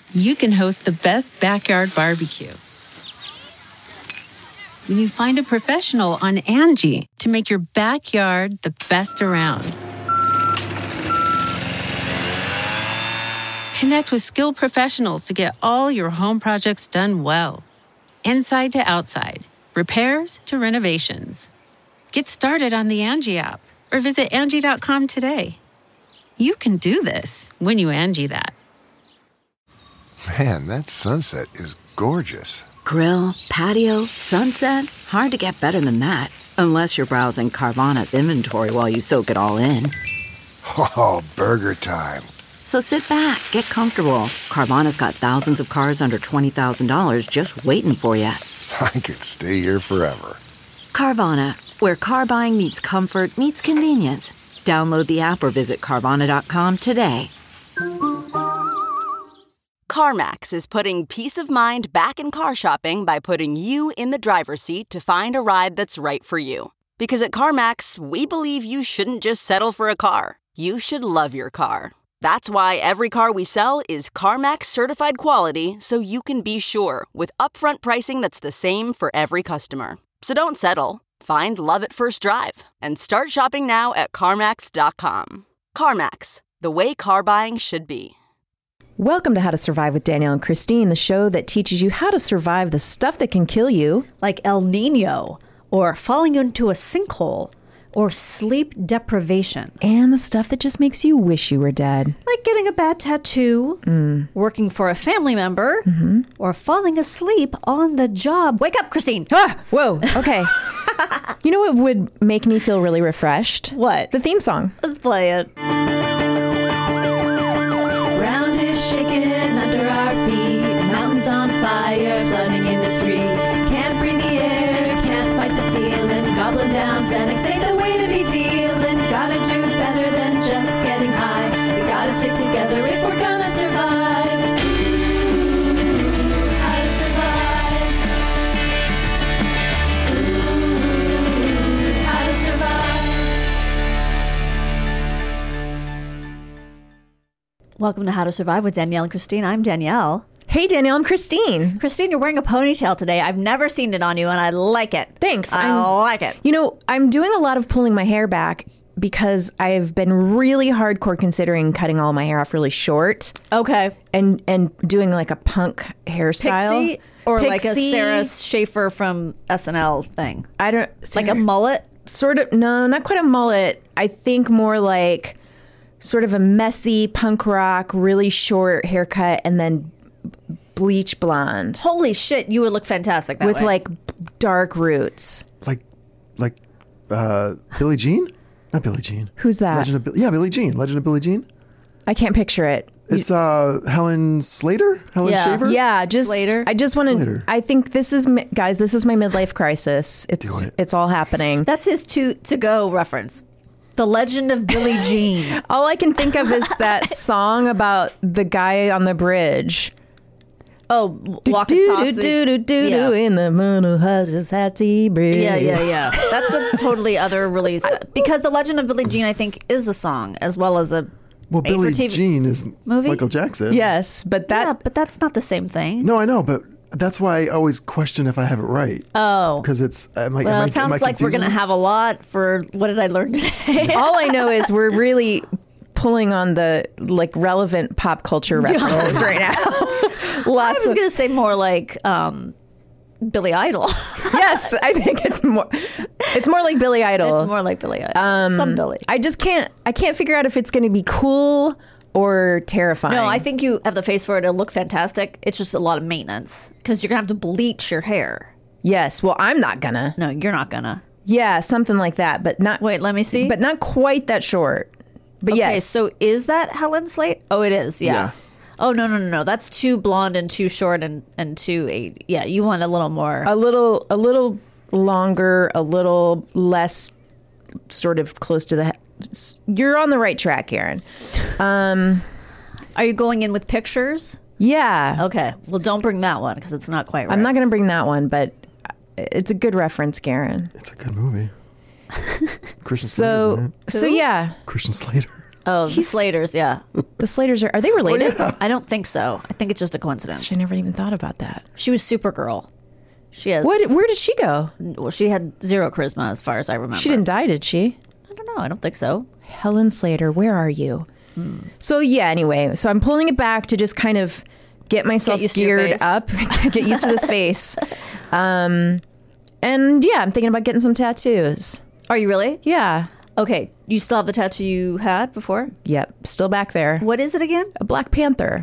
you can host the best backyard barbecue. When you find a professional on Angie to make your backyard the best around. Connect with skilled professionals to get all your home projects done well. Inside to outside, repairs to renovations. Get started on the Angie app or visit Angie.com today. You can do this when you Angie that. Man, that sunset is gorgeous. Grill, patio, sunset. Hard to get better than that. Unless you're browsing Carvana's inventory while you soak it all in. Oh, burger time. So sit back, get comfortable. Carvana's got thousands of cars under $20,000 just waiting for you. I could stay here forever. Carvana, where car buying meets comfort meets convenience. Download the app or visit Carvana.com today. CarMax is putting peace of mind back in car shopping by putting you in the driver's seat to find a ride that's right for you. Because at CarMax, we believe you shouldn't just settle for a car. You should love your car. That's why every car we sell is CarMax certified quality, so you can be sure with upfront pricing that's the same for every customer. So don't settle. Find love at first drive and start shopping now at CarMax.com. CarMax, the way car buying should be. Welcome to How to Survive with Danielle and Christine, the show that teaches you how to survive the stuff that can kill you. Like El Nino, or falling into a sinkhole, or sleep deprivation. And the stuff that just makes you wish you were dead. Like getting a bad tattoo, working for a family member, or falling asleep on the job. Wake up, Christine. Whoa, okay. You know what would make me feel really refreshed? What? The theme song. Let's play it. Ground is shaking under our feet. Mountains on fire, flooding in the street. Can't breathe the air, can't fight the feeling. Gobbling down Xanax ain't the way to be dealing. Gotta do better than just getting high. We gotta stick together if we're gonna survive. How to survive. How to survive. Welcome to How to Survive with Danielle and Christine. I'm Danielle. Hey, Danielle, I'm Christine. Christine, you're wearing a ponytail today. I've never seen it on you, and I like it. Thanks. I like it. You know, I'm doing a lot of pulling my hair back because I've been really hardcore considering cutting all my hair off really short. Okay. And doing like a punk hairstyle. Pixie, or like a Pixie. Sarah Schaefer from SNL thing. I don't... Like a mullet? Sort of, no, not quite a mullet. I think more like sort of a messy punk rock, really short haircut, and then bleach blonde. Holy shit, you would look fantastic that with way. like dark roots. Like Billie Jean? Not Billie Jean. Who's that? Billie Jean. Legend of Billie Jean. I can't picture it. It's Helen Slater? Helen Yeah. Shaver? Yeah, just Slater. I just want to. Slater. I think this is guys. This is my midlife crisis. Do it. It's all happening. That's his to go reference. The Legend of Billie Jean. All I can think of is that song about the guy on the bridge. Oh, walk and talk. Yeah. In the moon has Hattie Bridge. Yeah. That's a totally other release. Because The Legend of Billie Jean, I think, is a song as well as a Well, Billie made-for-TV Jean is movie? Michael Jackson. Yes, but that Yeah, but that's not the same thing. No, I know, but that's why I always question if I have it right. Oh. Because it's... Well, it sounds like we're going to have a lot for... What did I learn today? all I know is we're really pulling on the like relevant pop culture references right now. I Lots was of going to say more like Billy Idol. yes, I think it's more like Billy Idol. It's more like Billy Idol. Some Billy. I can't figure out if it's going to be cool or terrifying. No, I think you have the face for it. It'll look fantastic. It's just a lot of maintenance because you're going to have to bleach your hair. Yes, well, I'm not gonna. No, you're not going to. Yeah, something like that, but not. Wait, let me see. But not quite that short. But okay, yes. so is that Helen Slate? Oh, it is. Yeah. Oh, no. That's too blonde and too short and too 8. Yeah, you want a little more. a little longer, a little less sort of close to the. You're on the right track, Aaron. Are you going in with pictures? Yeah. Okay. Well, don't bring that one because it's not quite right. I'm not going to bring that one, but it's a good reference, Garen. It's a good movie. Christian Slater's in it. So yeah. Christian Slater. Oh, the Slaters, yeah. The Slaters are they related? I don't think so. I think it's just a coincidence. I never even thought about that. She was Supergirl. She has. Where did she go? Well, she had zero charisma as far as I remember. She didn't die, did she? I don't know. I don't think so. Helen Slater, where are you? So yeah, anyway, so I'm pulling it back to just kind of get myself geared up, get used to this face. And yeah, I'm thinking about getting some tattoos. Are you really? Yeah. Okay. You still have the tattoo you had before? Yep. Still back there. What is it again? A Black Panther.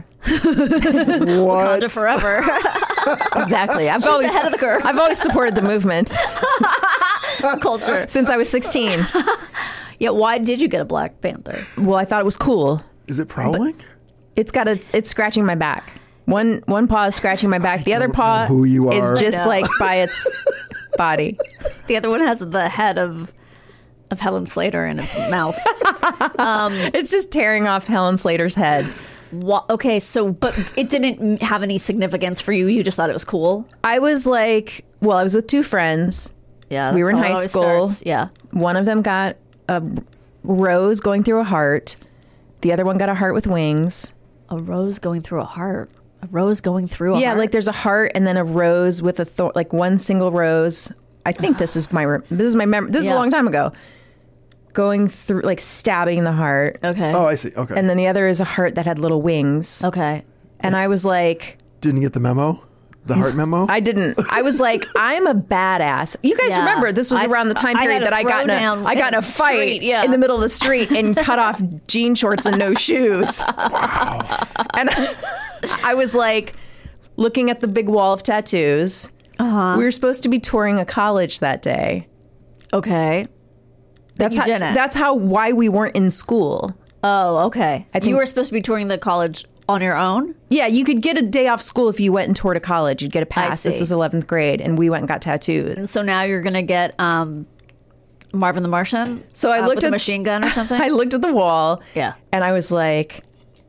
What? Wakanda forever. Exactly. I've ahead of the curve. I've always supported the movement Culture. since I was 16. Yeah. Why did you get a Black Panther? Well, I thought it was cool. Is it prowling? It's scratching my back. One paw is scratching my back. The other paw who you is are. just like by its body. The other one has the head of Helen Slater in its mouth. It's just tearing off Helen Slater's head. Okay, so but it didn't have any significance for you. You just thought it was cool. I was like, well, I was with two friends. Yeah, We were in that's how it high always school. starts. Yeah, One of them got a rose going through a heart. The other one got a heart with wings. a rose going through a heart. A rose going through a Yeah, heart? like there's a heart and then a rose with a thorn, like one single rose. I think this is my memory. This is a Yeah. long time ago. Going through, like stabbing the heart. Okay. Oh, I see. Okay. And then the other is a heart that had little wings. Okay. And I was like, Didn't get the memo? The heart memo? I didn't. I was like, I'm a badass. You guys Yeah. remember this was I- around the time I had period a that I got in a throwdown fight street, yeah. in the middle of the street and cut off jean shorts and no shoes. Wow. And I was like looking at the big wall of tattoos. Uh-huh. We were supposed to be touring a college that day. Okay. But you didn't. That's why we weren't in school. Oh, okay. I think- You were supposed to be touring the college on your own? Yeah, you could get a day off school if you went and toured a college. You'd get a pass. This see. was 11th grade, and we went and got tattoos. And so now you're going to get Marvin the Martian? So I looked with at a machine gun or something? I looked at the wall. Yeah. And I was like,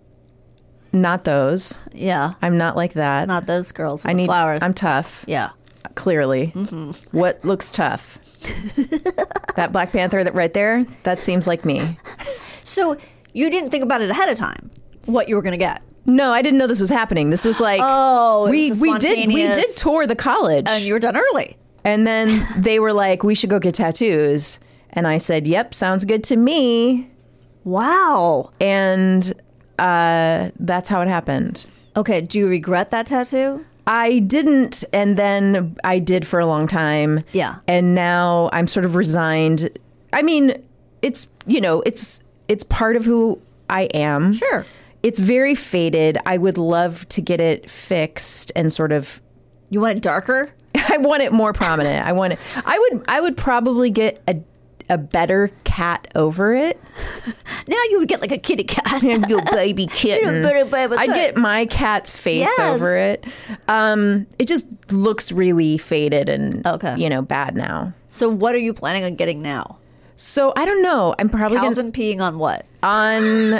not those. Yeah. I'm not like that. Not those girls with I the need flowers. I'm tough. Yeah. Clearly. Mm-hmm. What looks tough? That Black Panther that right there, that seems like me. So you didn't think about it ahead of time, what you were going to get? No, I didn't know this was happening. This was like, Oh, it we was a we did spontaneous- tour the college. And you were done early. And then they were like, we should go get tattoos. And I said, yep, sounds good to me. Wow. And that's how it happened. Okay. Do you regret that tattoo? I didn't, and then I did for a long time. Yeah. And now I'm sort of resigned. I mean, it's part of who I am. Sure. It's very faded. I would love to get it fixed and sort of You want it darker? I want it more prominent. I would probably get a better cat over it. Now you would get like a kitty cat. Your baby kitten. You're a baby I'd cat. get my cat's face Yes. over it. It just looks really faded and Okay. bad now. So what are you planning on getting now? So I don't know. I'm probably Calvin peeing on what? on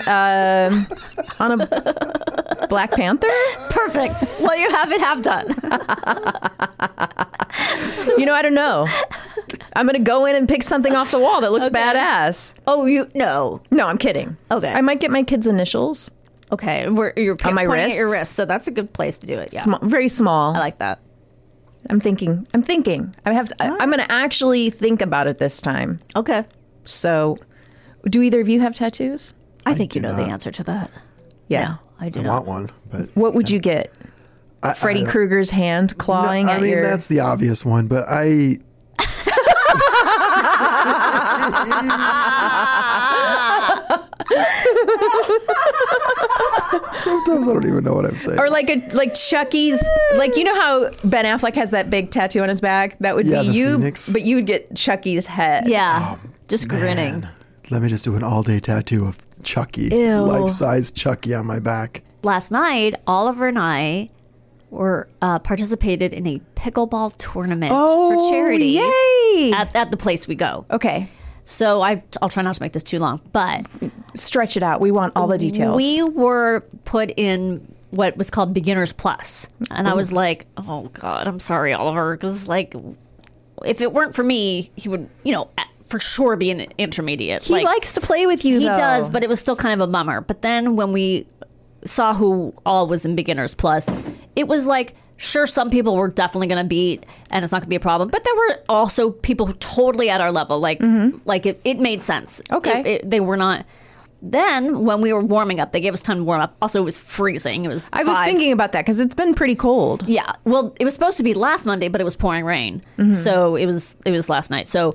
a Black Panther. Perfect. Well, you have it half done. I don't know. I'm gonna go in and pick something off the wall that looks badass. Oh, no. No, I'm kidding. Okay. I might get my kid's initials. Okay. And you're On my pointing at your wrists? wrist, so that's a good place to do it. Yeah. Small, very small. I like that. I'm thinking. I'm gonna actually think about it this time. Okay. So, do either of you have tattoos? I think you do know the not. answer to that. Yeah. No, I do I not. want one, but What would you get? Freddy Krueger's hand clawing No, at I mean, your... that's the obvious one, but I. Sometimes I don't even know what I'm saying. Or like Chucky's, like how Ben Affleck has that big tattoo on his back? That would Yeah, be the you, Phoenix. but you would get Chucky's head. Yeah. Just grinning. Man, let me just do an all-day tattoo of Chucky, Ew. life-size Chucky on my back. Last night, Oliver and I were participated in a pickleball tournament for charity Oh, yay! at the place we go. Okay, So I'll try not to make this too long, but stretch it out. We want all the details. we were put in what was called Beginners Plus, and I was like, "Oh God, I'm sorry, Oliver," because like, if it weren't for me, he would, for sure be an intermediate. He likes to play with you, He though. does, but it was still kind of a bummer. But then when we saw who all was in Beginners Plus, it was like, sure, some people were definitely going to beat, and it's not going to be a problem. But there were also people totally at our level. Like it made sense. Okay. They were not. Then when we were warming up, they gave us time to warm up. Also, it was freezing. It was. I was thinking about that because it's been pretty cold. Yeah. Well, it was supposed to be last Monday, but it was pouring rain. So it was last night. So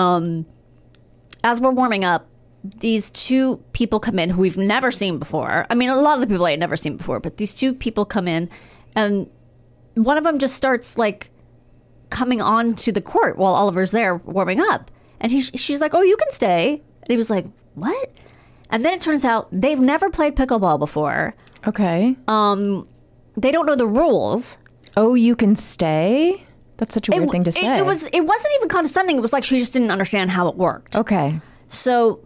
as we're warming up, these two people come in who we've never seen before. I mean, a lot of the people I had never seen before, but these two people come in, and one of them just starts like coming on to the court while Oliver's there warming up. And she's like, oh, you can stay. And he was like, what? And then it turns out they've never played pickleball before. Okay. They don't know the rules. Oh, you can stay? That's such a weird thing to say. It wasn't even condescending. It was like she just didn't understand how it worked. Okay. So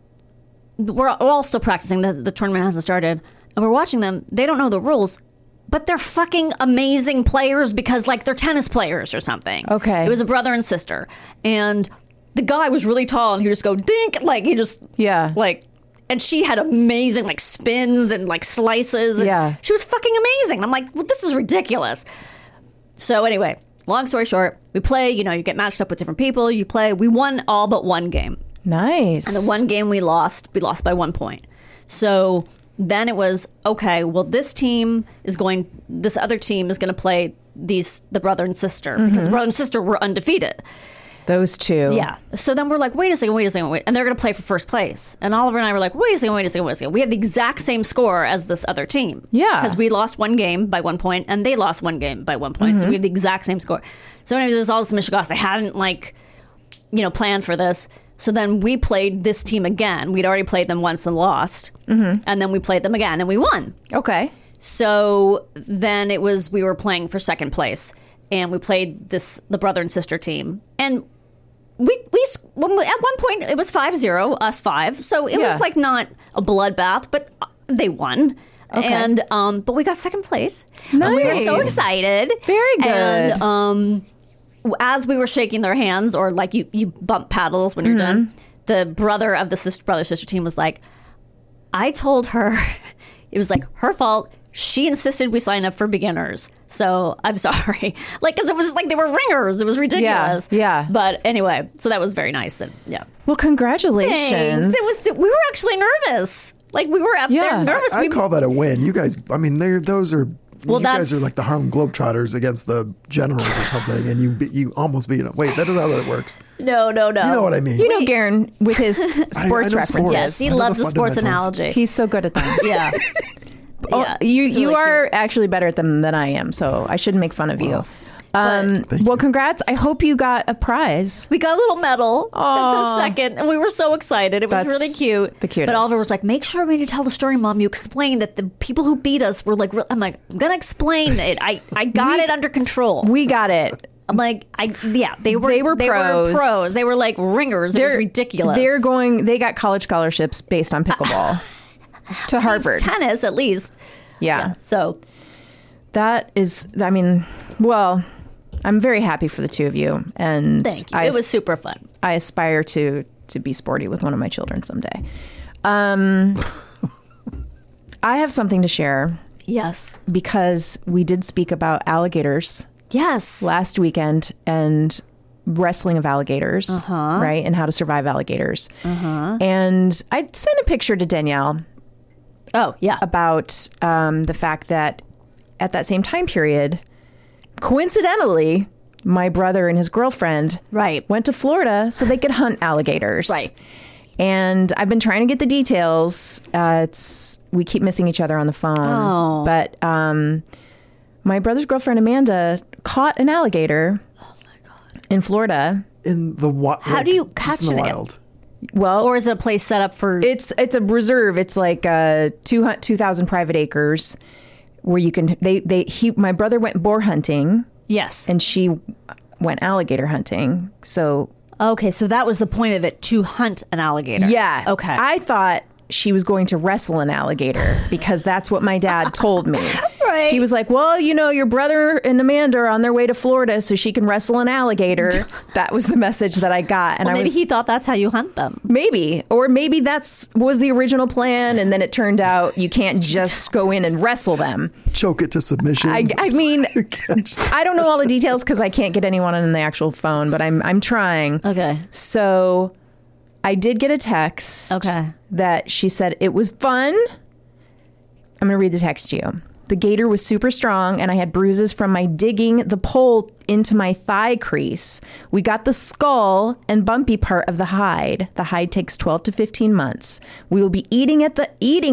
we're all still practicing. The tournament hasn't started. And we're watching them. They don't know the rules. But they're fucking amazing players because, like, they're tennis players or something. Okay. It was a brother and sister. And the guy was really tall and he would just go, dink. Like, he just, like, and she had amazing, like, spins and, like, slices. Yeah. She was fucking amazing. I'm like, well, this is ridiculous. So anyway, long story short, we play, you get matched up with different people. You play. We won all but one game. Nice. And the one game we lost by 1 point. So then it was, okay, well, this other team is going to play the brother and sister because the brother and sister were undefeated. Those two. Yeah. So then we're like, wait a second. And they're going to play for first place. And Oliver and I were like, wait a second. We have the exact same score as this other team. Yeah. Because we lost one game by 1 point and they lost one game by 1 point. So we have the exact same score. So anyway, there's all this mishigas. They hadn't planned for this. So then we played this team again. We'd already played them once and lost. And then we played them again and we won. Okay. So then we were playing for second place. And we played the brother and sister team. And we at one point, it was 5-0, us 5. So it was like not a bloodbath, but they won. Okay. And but we got second place. Nice. And we were so excited. Very good. And as we were shaking their hands, or like you bump paddles when you're done, the brother of the brother-sister team was like, I told her, it was like her fault. She insisted we sign up for beginners. So I'm sorry. Because it was like they were ringers. It was ridiculous. Yeah. But anyway, so that was very nice. And yeah. Well, congratulations. Thanks. We were actually nervous. Like we were up there nervous. I call that a win. You guys, I mean, those are... Well, you guys are like the Harlem Globetrotters against the Generals or something, and you almost beat them. Wait, that isn't how that works. No. You know what I mean. You know Garen with his sports I know references. sports. Yes, he I know loves the the sports fundamentals. He's analogy. so good at them. Yeah. Oh, you really are actually better at them than I am, so I shouldn't make fun of you. Well, congrats. I hope you got a prize. We got a little medal. Aw. That's a second. And we were so excited. It was That's really cute. the cutest. But Oliver was like, make sure when you tell the story, Mom, you explain that the people who beat us were like, I'm like, I'm going to explain it. I got it under control. We got it. I'm like, they were pros. They were like ringers. It was ridiculous. They got college scholarships based on pickleball to Harvard. Tennis, at least. Yeah. So that is, I mean, well, I'm very happy for the two of you. And thank you. It was super fun. I aspire to be sporty with one of my children someday. I have something to share. Yes. Because we did speak about alligators. Yes. Last weekend and wrestling of alligators, right? And how to survive alligators. And I sent a picture to Danielle. Oh, yeah. About the fact that at that same time period, coincidentally, my brother and his girlfriend went to Florida so they could hunt alligators. Right. And I've been trying to get the details. We keep missing each other on the phone. Oh. But my brother's girlfriend, Amanda, caught an alligator in Florida. In the wild. How do you catch in the it? wild? Well, or is it a place set up for? It's a reserve. It's like 2,000 private acres where you can. My brother went boar hunting. Yes, and she went alligator hunting. So okay, so that was the point of it, to hunt an alligator. Yeah. Okay. I thought she was going to wrestle an alligator because that's what my dad told me. Right. He was like, well, you know, your brother and Amanda are on their way to Florida so she can wrestle an alligator. That was the message that I got. And maybe he thought that's how you hunt them. Maybe. Or maybe that's was the original plan. And then it turned out you can't just go in and wrestle them. Choke it to submission. I mean, I don't know all the details because I can't get anyone on the actual phone, but I'm trying. Okay. So I did get a text that she said it was fun. I'm going to read the text to you. The gator was super strong, and I had bruises from my digging the pole into my thigh crease. We got the skull and bumpy part of the hide. The hide takes 12 to 15 months. We will be eating it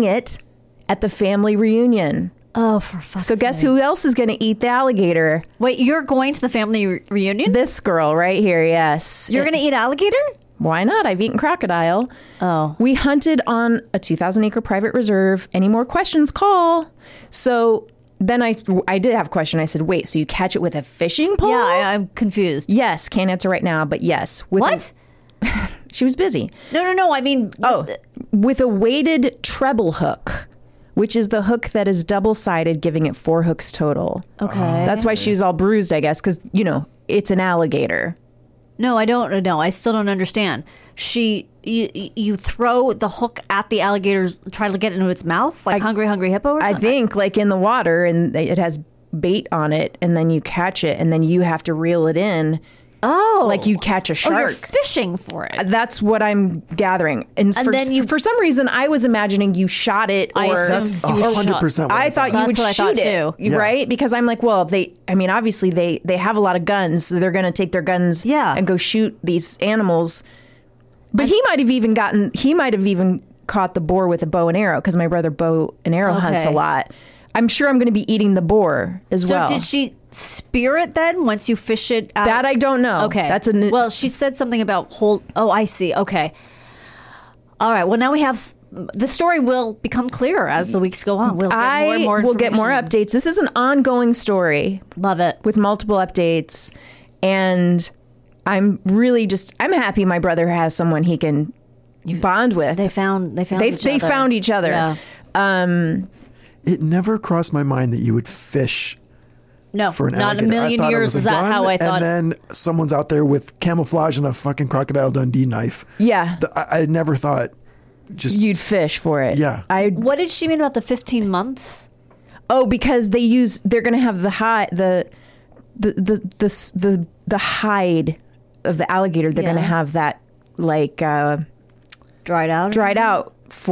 at the family reunion. Oh, for fuck's sake. So guess who else is going to eat the alligator? Wait, you're going to the family reunion? This girl right here, yes. You're going to eat alligator? Why not? I've eaten crocodile. Oh. We hunted on a 2,000-acre private reserve. Any more questions, call. So then I did have a question. I said, wait, so you catch it with a fishing pole? Yeah, I'm confused. Yes. Can't answer right now, but yes. What? She was busy. No. I mean... with a weighted treble hook, which is the hook that is double-sided, giving it 4 hooks total. Okay. That's why she was all bruised, I guess, because, you know, it's an alligator. No, I don't know. I still don't understand. You throw the hook at the alligator's, try to get into its mouth, like Hungry Hippo or something? I think, like in the water, and it has bait on it, and then you catch it, and then you have to reel it in. Oh. Like you catch a shark. Oh, you're fishing for it. That's what I'm gathering. And then for some reason, I was imagining you shot it. Or that's 100%. I thought you would shoot it, too. right? Because I'm like, well, obviously they have a lot of guns. So they're going to take their guns and go shoot these animals. But he might have even caught the boar with a bow and arrow because my brother bow and arrow hunts a lot. I'm sure I'm going to be eating the boar as well. So did she spear it then once you fish it out? That I don't know. Okay. Well, she said something about Oh, I see. Okay. All right. Well, now we have... The story will become clearer as the weeks go on. We'll get more and more We'll get more updates. This is an ongoing story. Love it. With multiple updates. And I'm really I'm happy my brother has someone he can bond with. They found each other. They found each other. Yeah. It never crossed my mind that you would fish for an alligator. Not a million years is that how I thought. And then someone's out there with camouflage and a fucking Crocodile Dundee knife. Yeah. I never thought you'd fish for it. Yeah. What did she mean about the 15 months? Oh, because they're going to have the hide, the hide of the alligator. They're going to have that like dried out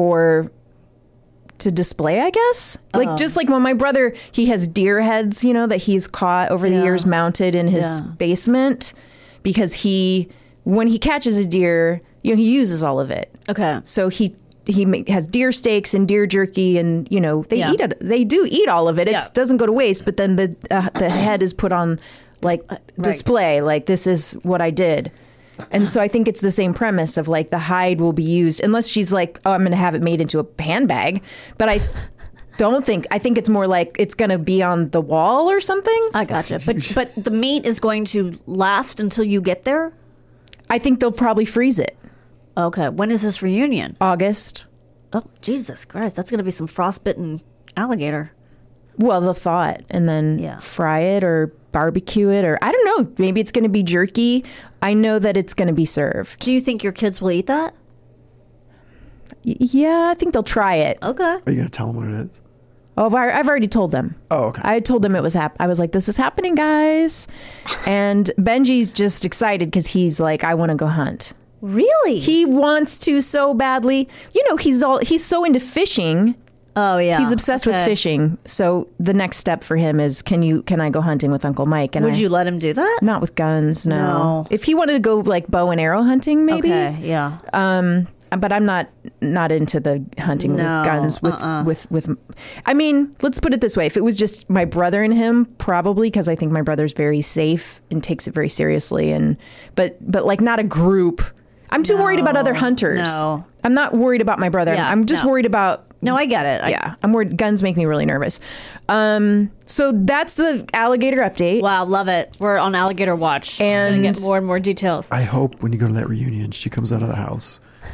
to display, I guess. Like just like when my brother, he has deer heads, you know, that he's caught over the years mounted in his basement because when he catches a deer, you know, he uses all of it. Okay. So he has deer steaks and deer jerky and, you know, they eat it. They do eat all of it. It doesn't go to waste, but then the head is put on like display, like this is what I did. And so I think it's the same premise of like the hide will be used unless she's like, oh, I'm going to have it made into a handbag. But I think it's more like it's going to be on the wall or something. I gotcha. But the meat is going to last until you get there? I think they'll probably freeze it. Okay. When is this reunion? August. Oh, Jesus Christ. That's going to be some frostbitten alligator. Well, they'll thaw it and then fry it or barbecue it, or I don't know. Maybe it's going to be jerky. I know that it's going to be served. Do you think your kids will eat that? Yeah, I think they'll try it. Okay. Are you going to tell them what it is? Oh, I've already told them. Oh, okay. I told them it was I was like, this is happening, guys. And Benji's just excited because he's like, I want to go hunt. Really? He wants to so badly. You know, he's so into fishing. Oh yeah, he's obsessed with fishing. So the next step for him is, can I go hunting with Uncle Mike? And would you let him do that? Not with guns, no. If he wanted to go like bow and arrow hunting, maybe. Okay, yeah. But I'm not into the hunting with guns. With. I mean, let's put it this way: if it was just my brother and him, probably, because I think my brother's very safe and takes it very seriously. But like not a group. I'm too worried about other hunters. No. I'm not worried about my brother. Yeah, I'm just worried about... No, I get it. I'm worried. Guns make me really nervous. So that's the alligator update. Wow, love it. We're on alligator watch. And get more and more details. I hope when you go to that reunion, she comes out of the house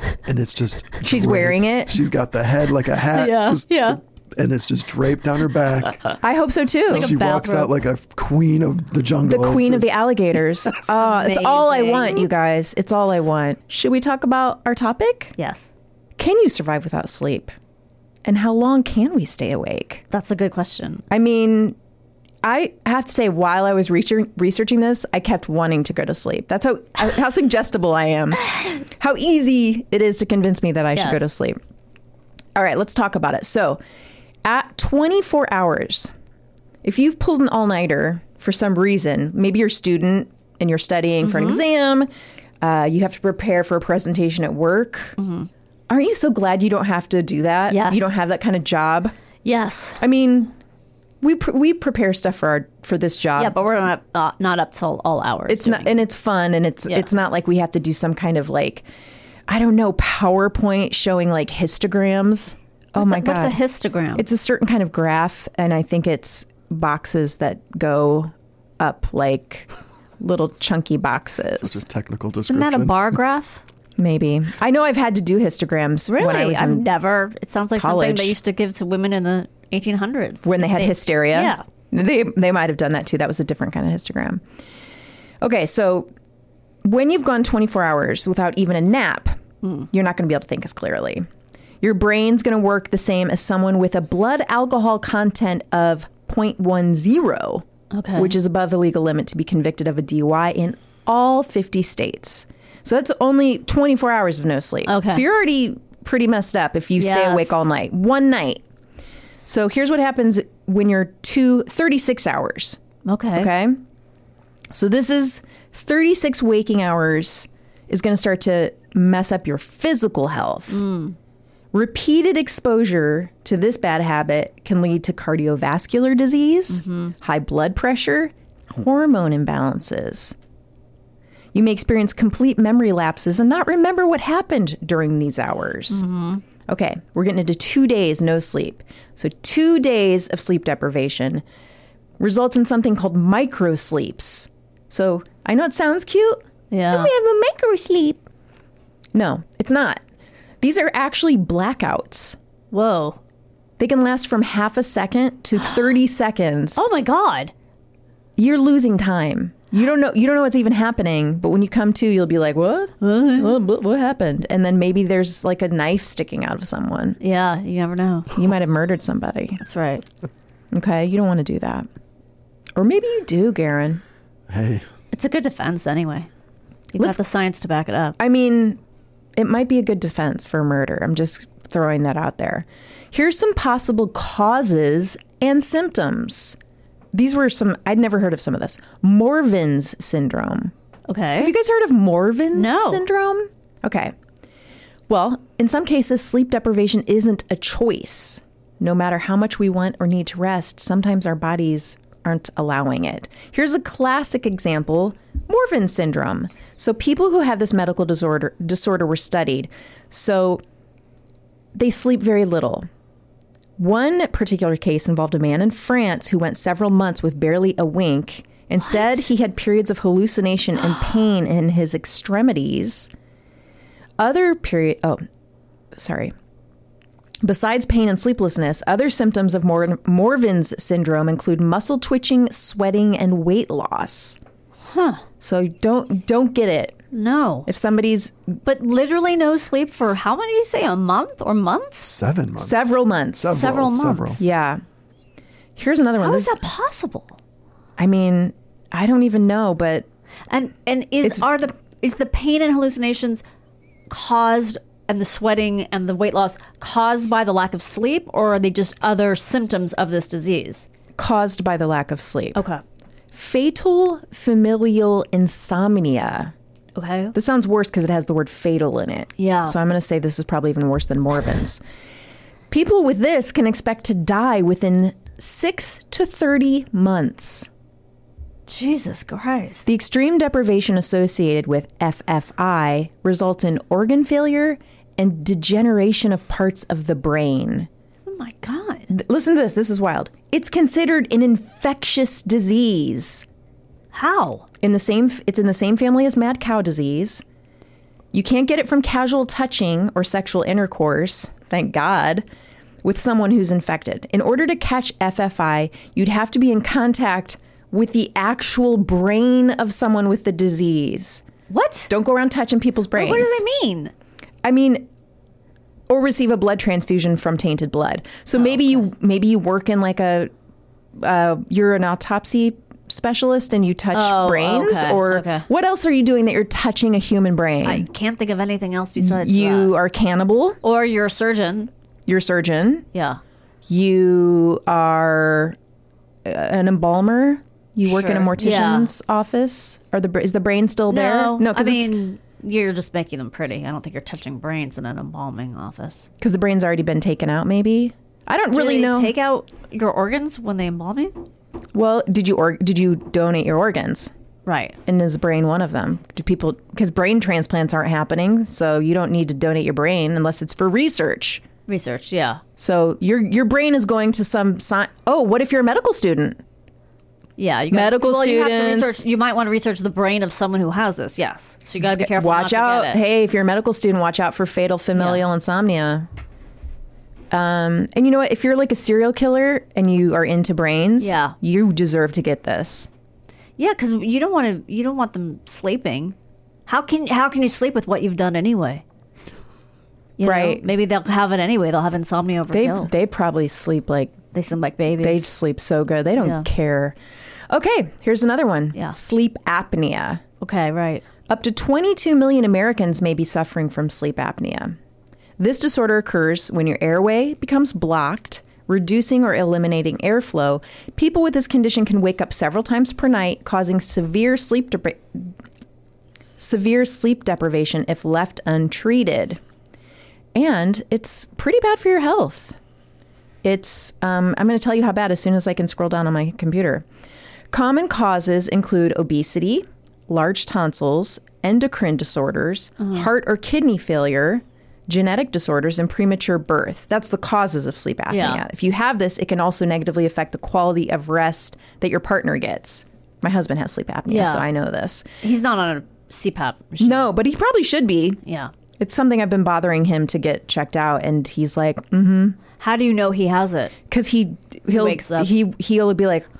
and it's just She's wearing it. She's got the head like a hat. Yeah. And it's just draped down her back. I hope so too. She walks out like a queen of the jungle. The queen of the alligators. It's all I want, you guys. It's all I want. Should we talk about our topic? Yes. Can you survive without sleep? And how long can we stay awake? That's a good question. I mean, I have to say, while I was researching this, I kept wanting to go to sleep. That's how suggestible I am. How easy it is to convince me that I should go to sleep. All right, let's talk about it. So at 24 hours, if you've pulled an all-nighter for some reason, maybe you're a student and you're studying for an exam, you have to prepare for a presentation at work. Aren't you so glad you don't have to do that? Yes. You don't have that kind of job? Yes. I mean, we prepare stuff for this job. Yeah, but we're not up till all hours. It's not, and it's fun, and it's not like we have to do some kind of like, I don't know, PowerPoint showing like histograms. Oh my God. What's a histogram? It's a certain kind of graph, and I think it's boxes that go up like little chunky boxes. Such a technical description. Isn't that a bar graph? Maybe. I know I've had to do histograms when I was I've in never. It sounds like college. something they used to give to women in the 1800s. When they had hysteria. Yeah. They might have done that too. That was a different kind of histogram. Okay, so when you've gone 24 hours without even a nap, you're not going to be able to think as clearly. Your brain's going to work the same as someone with a blood alcohol content of 0.10, which is above the legal limit to be convicted of a DUI in all 50 states. So that's only 24 hours of no sleep. Okay. So you're already pretty messed up if you stay awake all night. One night. So here's what happens when you're 36 hours. Okay. So this is 36 waking hours is going to start to mess up your physical health. Repeated exposure to this bad habit can lead to cardiovascular disease, high blood pressure, hormone imbalances. You may experience complete memory lapses and not remember what happened during these hours. Okay, we're getting into 2 days no sleep. So 2 days of sleep deprivation results in something called microsleeps. So I know it sounds cute. Yeah. Oh, we have a micro sleep. No, it's not. These are actually blackouts. Whoa. They can last from half a second to 30 seconds. Oh my God. You're losing time. You don't know what's even happening, but when you come to, you'll be like, what? What happened? And then maybe there's like a knife sticking out of someone. Yeah, you never know. You might have murdered somebody. That's right. Okay, you don't want to do that. Or maybe you do, Garen. Hey. It's a good defense anyway. You've got the science to back it up. I mean, it might be a good defense for murder. I'm just throwing that out there. Here's some possible causes and symptoms. These were I'd never heard of some of this. Morvin's syndrome. Okay. Have you guys heard of Morvin's No. syndrome? Okay. Well, in some cases, sleep deprivation isn't a choice. No matter how much we want or need to rest, sometimes our bodies aren't allowing it. Here's a classic example, Morvin's syndrome. So people who have this medical disorder were studied. So they sleep very little. One particular case involved a man in France who went several months with barely a wink. Instead, he had periods of hallucination and pain in his extremities. Besides pain and sleeplessness, other symptoms of Morvin's syndrome include muscle twitching, sweating, and weight loss. So don't get it. No. If somebody's... But literally no sleep for how many did you say? A month or months? 7 months. Several months. Several months. Yeah. Here's another one. How is that possible? I mean, I don't even know, but... And is the pain and hallucinations caused, and the sweating and the weight loss caused by the lack of sleep, or are they just other symptoms of this disease? Caused by the lack of sleep. Okay. Fatal familial insomnia. Okay. This sounds worse because it has the word fatal in it. Yeah. So I'm going to say this is probably even worse than Morvin's. People with this can expect to die within 6 to 30 months. Jesus Christ. The extreme deprivation associated with FFI results in organ failure and degeneration of parts of the brain. Oh my God. Listen to this. This is wild. It's considered an infectious disease. How? It's in the same family as mad cow disease. You can't get it from casual touching or sexual intercourse, thank God, with someone who's infected. In order to catch FFI, you'd have to be in contact with the actual brain of someone with the disease. What? Don't go around touching people's brains. What do they mean? I mean, or receive a blood transfusion from tainted blood. So maybe you work in like you're an autopsy specialist and you touch brains, or what else are you doing that you're touching a human brain? I can't think of anything else besides you that. are a cannibal, or you're a surgeon. You're a surgeon. Yeah. You are an embalmer. You work in a Sure. mortician's office. Is the brain still there? No, I mean, you're just making them pretty. I don't think you're touching brains in an embalming office. Because the brain's already been taken out, maybe? I don't really know. Do they take out your organs when they embalm you? Well, did you donate your organs? Right. And is the brain one of them? Do people, because brain transplants aren't happening, so you don't need to donate your brain unless it's for research. Research, yeah. So your brain is going to some what if you're a medical student? Yeah, medical students. You have to research. You might want to research the brain of someone who has this. Yes, so you got to be careful. Watch not out! To get it. Hey, if you're a medical student, watch out for fatal familial insomnia. And you know what? If you're like a serial killer and you are into brains, you deserve to get this. Yeah, because you don't want them sleeping. How can you sleep with what you've done anyway? You know, maybe they'll have it anyway. They'll have insomnia over pills. They probably sleep like babies. They sleep so good. They don't care. Okay, here's another one. Yeah. Sleep apnea. Okay, right. Up to 22 million Americans may be suffering from sleep apnea. This disorder occurs when your airway becomes blocked, reducing or eliminating airflow. People with this condition can wake up several times per night, causing severe sleep deprivation if left untreated. And it's pretty bad for your health. It's I'm going to tell you how bad as soon as I can scroll down on my computer. Common causes include obesity, large tonsils, endocrine disorders, heart or kidney failure, genetic disorders, and premature birth. That's the causes of sleep apnea. Yeah. If you have this, it can also negatively affect the quality of rest that your partner gets. My husband has sleep apnea, so I know this. He's not on a CPAP machine. No, but he probably should be. Yeah. It's something I've been bothering him to get checked out, and he's like, How do you know he has it? Because he'll wakes up. He'll be like,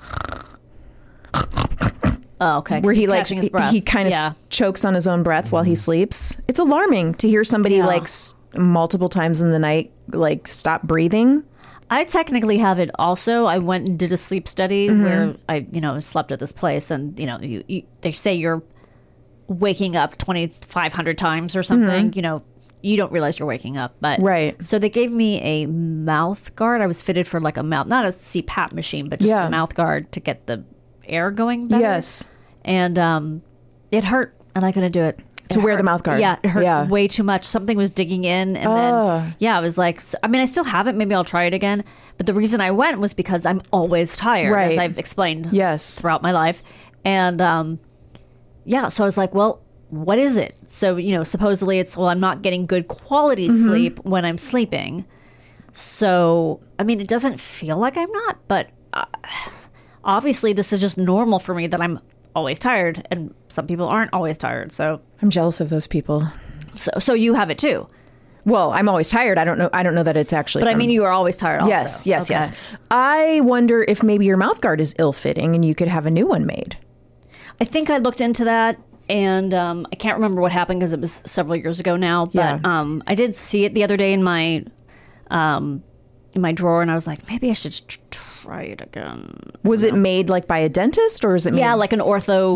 oh, okay. Where he catching his breath. he kind of chokes on his own breath while he sleeps. It's alarming to hear somebody multiple times in the night stop breathing. I technically have it also. I went and did a sleep study where I slept at this place, and they say you're waking up 2,500 times or something. You don't realize you're waking up, but so they gave me a mouth guard. I was fitted for like a mouth, not a CPAP machine, but just a mouth guard to get the air going better. Yes. And it hurt, and I couldn't do it. To wear the mouth guard. Yeah, it hurt way too much. Something was digging in, and then I was like, I mean, I still have it. Maybe I'll try it again. But the reason I went was because I'm always tired, as I've explained throughout my life. And so I was like, well, what is it? So, supposedly it's, I'm not getting good quality sleep when I'm sleeping. So, I mean, it doesn't feel like I'm not, but obviously this is just normal for me that I'm always tired, and some people aren't always tired. So I'm jealous of those people. So you have it too. Well, I'm always tired. I don't know that it's actually. But I mean, you are always tired also. Yes. I wonder if maybe your mouth guard is ill-fitting and you could have a new one made. I think I looked into that, and I can't remember what happened because it was several years ago now. But I did see it the other day in my drawer, and I was like, maybe I should try it again. Was it made by a dentist, or is it made? Yeah, like an ortho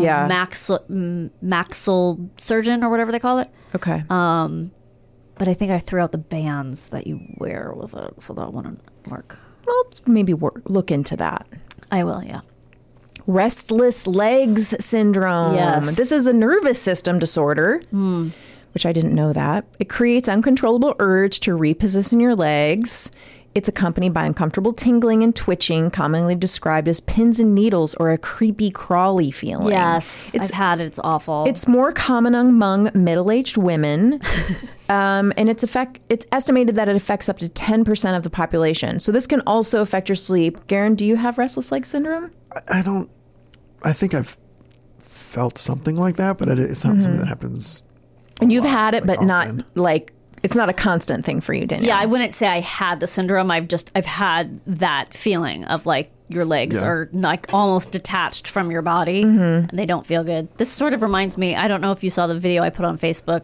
maxil surgeon or whatever they call it. Okay. But I think I threw out the bands that you wear with it, so that wouldn't work. Well, maybe look into that. I will, yeah. Restless legs syndrome. Yes. This is a nervous system disorder, which I didn't know that. It creates uncontrollable urge to reposition your legs. It's accompanied by uncomfortable tingling and twitching, commonly described as pins and needles or a creepy crawly feeling. Yes, I've had it. It's awful. It's more common among middle-aged women, and it's estimated that it affects up to 10% of the population. So this can also affect your sleep. Garen, do you have restless leg syndrome? I don't. I think I've felt something like that, but it's not something that happens And you've had it, but often. not like, it's not a constant thing for you, Danielle. Yeah, I wouldn't say I had the syndrome. I've had that feeling of like your legs are like almost detached from your body and they don't feel good. This sort of reminds me, I don't know if you saw the video I put on Facebook.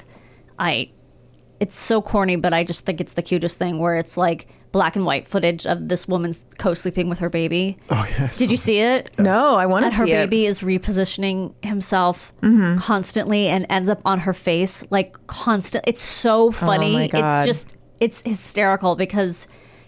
It's so corny, but I just think it's the cutest thing where it's like black and white footage of this woman's co-sleeping with her baby. Oh, yes. Did you see it? No, I want to And see her it. baby is repositioning himself constantly and ends up on her face like constant. It's so funny. my God. It's hysterical because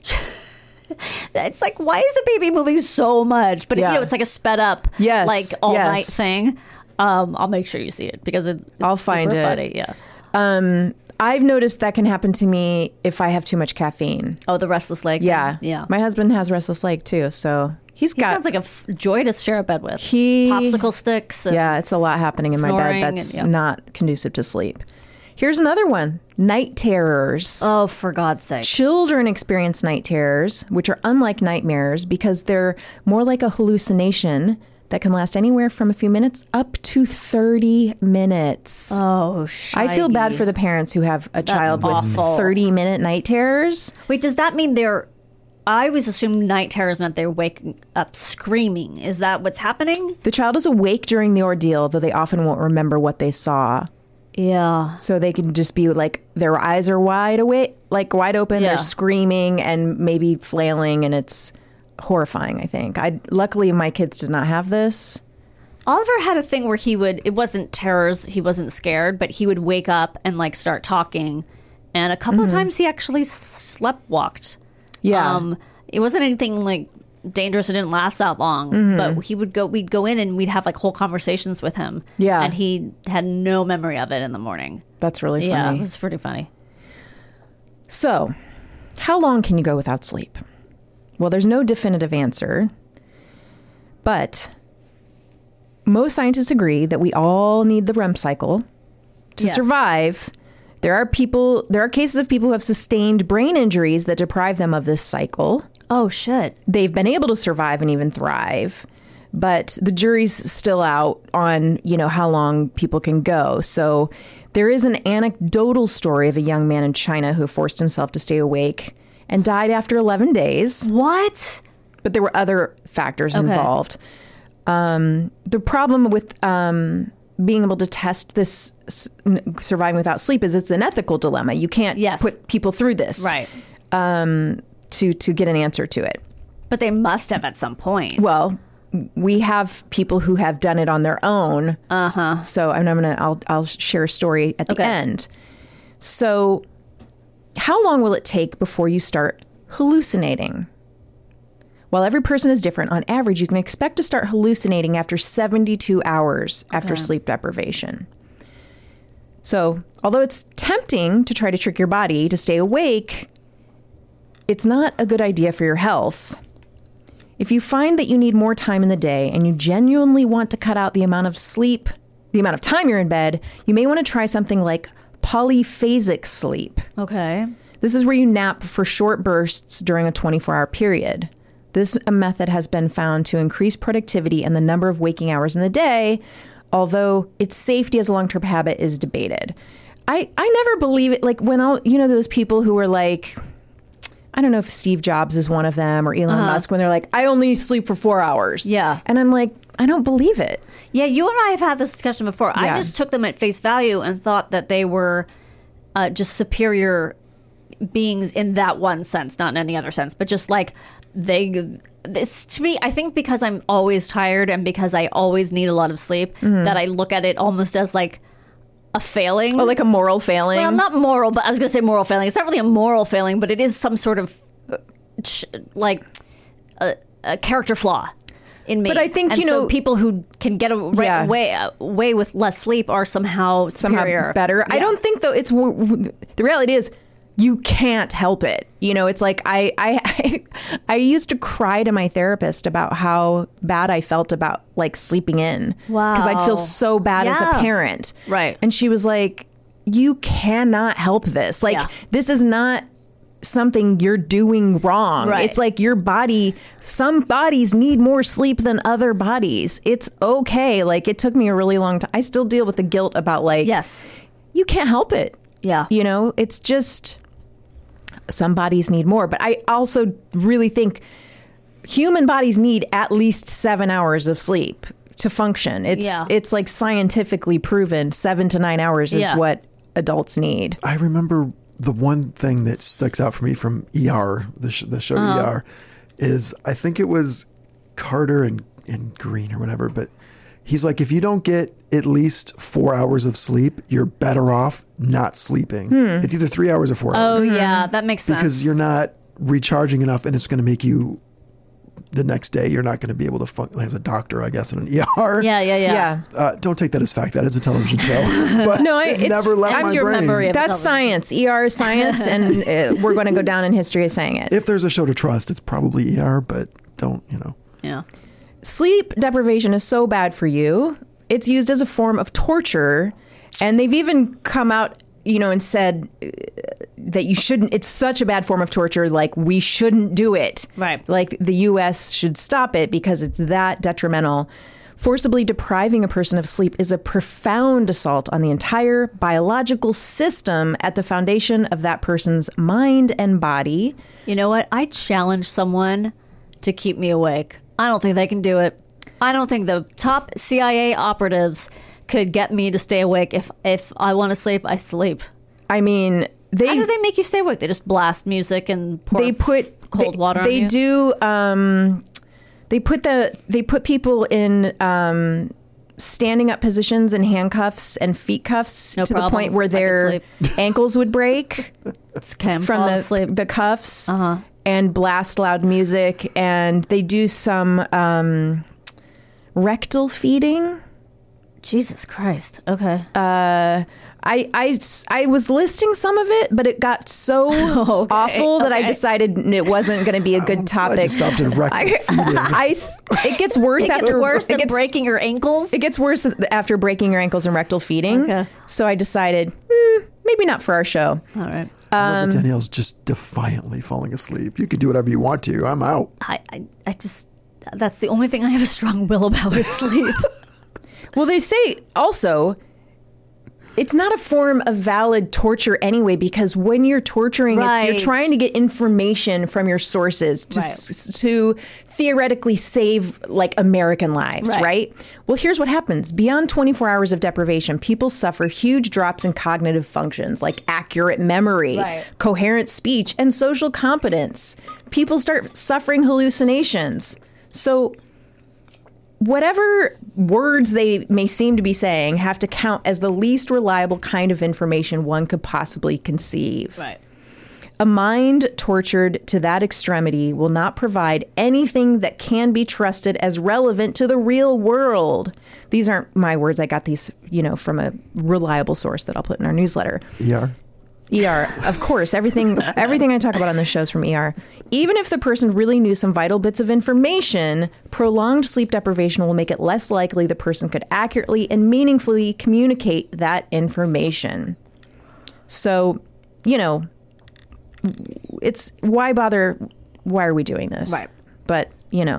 it's like, why is the baby moving so much? But it's like a sped up, like all night thing. I'll make sure you see it because I'll find super it. funny. Yeah. I've noticed that can happen to me if I have too much caffeine. Oh, the restless leg. Yeah. Yeah. My husband has restless leg too, so he sounds like a joy to share a bed with. He popsicle sticks. Yeah, it's a lot happening in my snoring bed that's and- not conducive to sleep. Here's another one. Night terrors. Oh, for God's sake. Children experience night terrors, which are unlike nightmares because they're more like a hallucination that can last anywhere from a few minutes up to 30 minutes. Oh, I feel bad for the parents who have a child with awful. 30-minute night terrors. Wait, does that mean I always assumed night terrors meant they're waking up screaming. Is that what's happening? The child is awake during the ordeal, though they often won't remember what they saw. Yeah. So they can just be like, their eyes are wide open, Yeah. they're screaming and maybe flailing, and it's horrifying, I think. Luckily, my kids did not have this. Oliver had a thing where it wasn't terrors, he wasn't scared, but he would wake up and like start talking. And a couple of times he actually sleptwalked. Yeah. It wasn't anything like dangerous. It didn't last that long, but we'd go in and we'd have like whole conversations with him. Yeah. And he had no memory of it in the morning. That's really funny. Yeah, it was pretty funny. So, how long can you go without sleep? Well, there's no definitive answer, but most scientists agree that we all need the REM cycle to survive. There are cases of people who have sustained brain injuries that deprive them of this cycle. Oh, shit. They've been able to survive and even thrive, but the jury's still out on, how long people can go. So there is an anecdotal story of a young man in China who forced himself to stay awake and died after 11 days. What? But there were other factors involved. The problem with being able to test this surviving without sleep is it's an ethical dilemma. You can't put people through this. Right. To get an answer to it. But they must have at some point. Well, we have people who have done it on their own. So I'll share a story at the end. So how long will it take before you start hallucinating? While every person is different, on average, you can expect to start hallucinating after 72 hours after sleep deprivation. So although it's tempting to try to trick your body to stay awake, it's not a good idea for your health. If you find that you need more time in the day and you genuinely want to cut out the amount of sleep, the amount of time you're in bed, you may want to try something like polyphasic sleep. Okay. This is where you nap for short bursts during a 24-hour period. This method has been found to increase productivity and the number of waking hours in the day, although its safety as a long-term habit is debated. I never believe it. Like when those people who were like, I don't know if Steve Jobs is one of them or Elon Musk, when they're like, I only sleep for 4 hours. Yeah. And I'm like, I don't believe it. Yeah, you and I have had this discussion before. Yeah. I just took them at face value and thought that they were just superior beings in that one sense, not in any other sense, but just like to me, I think because I'm always tired and because I always need a lot of sleep, that I look at it almost as like a failing. Oh, like a moral failing? Well, not moral, but I was going to say moral failing. It's not really a moral failing, but it is some sort of like a character flaw in me. But I think, so people who can get away with less sleep are somehow superior. Better. Yeah. I don't think, though, it's the reality is you can't help it. It's like I used to cry to my therapist about how bad I felt about like sleeping in. Wow. Because I'd feel so bad as a parent. Right. And she was like, you cannot help this. Like, this is not something you're doing wrong. Right. It's like your body, some bodies need more sleep than other bodies. It's okay. Like, it took me a really long time. I still deal with the guilt about like, you can't help it. Yeah. You know, it's just some bodies need more. But I also really think human bodies need at least 7 hours of sleep to function. It's like scientifically proven 7 to 9 hours is what adults need. I remember the one thing that sticks out for me from ER, the show ER, is I think it was Carter and Green or whatever, but he's like, if you don't get at least 4 hours of sleep, you're better off not sleeping. It's either 3 hours or 4 hours. Oh, yeah, that makes sense. Because you're not recharging enough, and it's going to make you, the next day, you're not going to be able to function as a doctor, I guess, in an ER. Yeah. Don't take that as fact. That is a television show. But No, it it's never left that's my your brain. memory of That's science. ER is science, and we're going to go down in history as saying it. If there's a show to trust, it's probably ER, but don't, Yeah. Sleep deprivation is so bad for you. It's used as a form of torture. And they've even come out, and said that you shouldn't, it's such a bad form of torture. Like, we shouldn't do it. Right. Like, the U.S. should stop it because it's that detrimental. Forcibly depriving a person of sleep is a profound assault on the entire biological system at the foundation of that person's mind and body. You know what? I challenge someone to keep me awake. I don't think they can do it. I don't think the top CIA operatives could get me to stay awake. If I want to sleep, I sleep. I mean, How do they make you stay awake? They just blast music and pour cold water on you? They do. They put people in standing up positions and handcuffs and feet cuffs to the point where their ankles would break from the cuffs. And blast loud music, and they do some rectal feeding. Jesus Christ. Okay. I was listing some of it, but it got so awful that I decided it wasn't going to be a good topic. I just stopped at rectal feeding. It gets worse after breaking your ankles. It gets worse after breaking your ankles and rectal feeding. Okay. So I decided maybe not for our show. All right. I love that Danielle's just defiantly falling asleep. You can do whatever you want to. I'm out. I just, that's the only thing I have a strong will about is sleep. Well, they say also, it's not a form of valid torture anyway, because when you're torturing, you're trying to get information from your sources to theoretically save like American lives, right? Well, here's what happens. Beyond 24 hours of deprivation, people suffer huge drops in cognitive functions like accurate memory, coherent speech, and social competence. People start suffering hallucinations. So whatever words they may seem to be saying have to count as the least reliable kind of information one could possibly conceive. Right. A mind tortured to that extremity will not provide anything that can be trusted as relevant to the real world. These aren't my words. I got these, from a reliable source that I'll put in our newsletter. ER, of course. Everything I talk about on this show is from ER. Even if the person really knew some vital bits of information, prolonged sleep deprivation will make it less likely the person could accurately and meaningfully communicate that information. So, it's why bother? Why are we doing this? Right. But,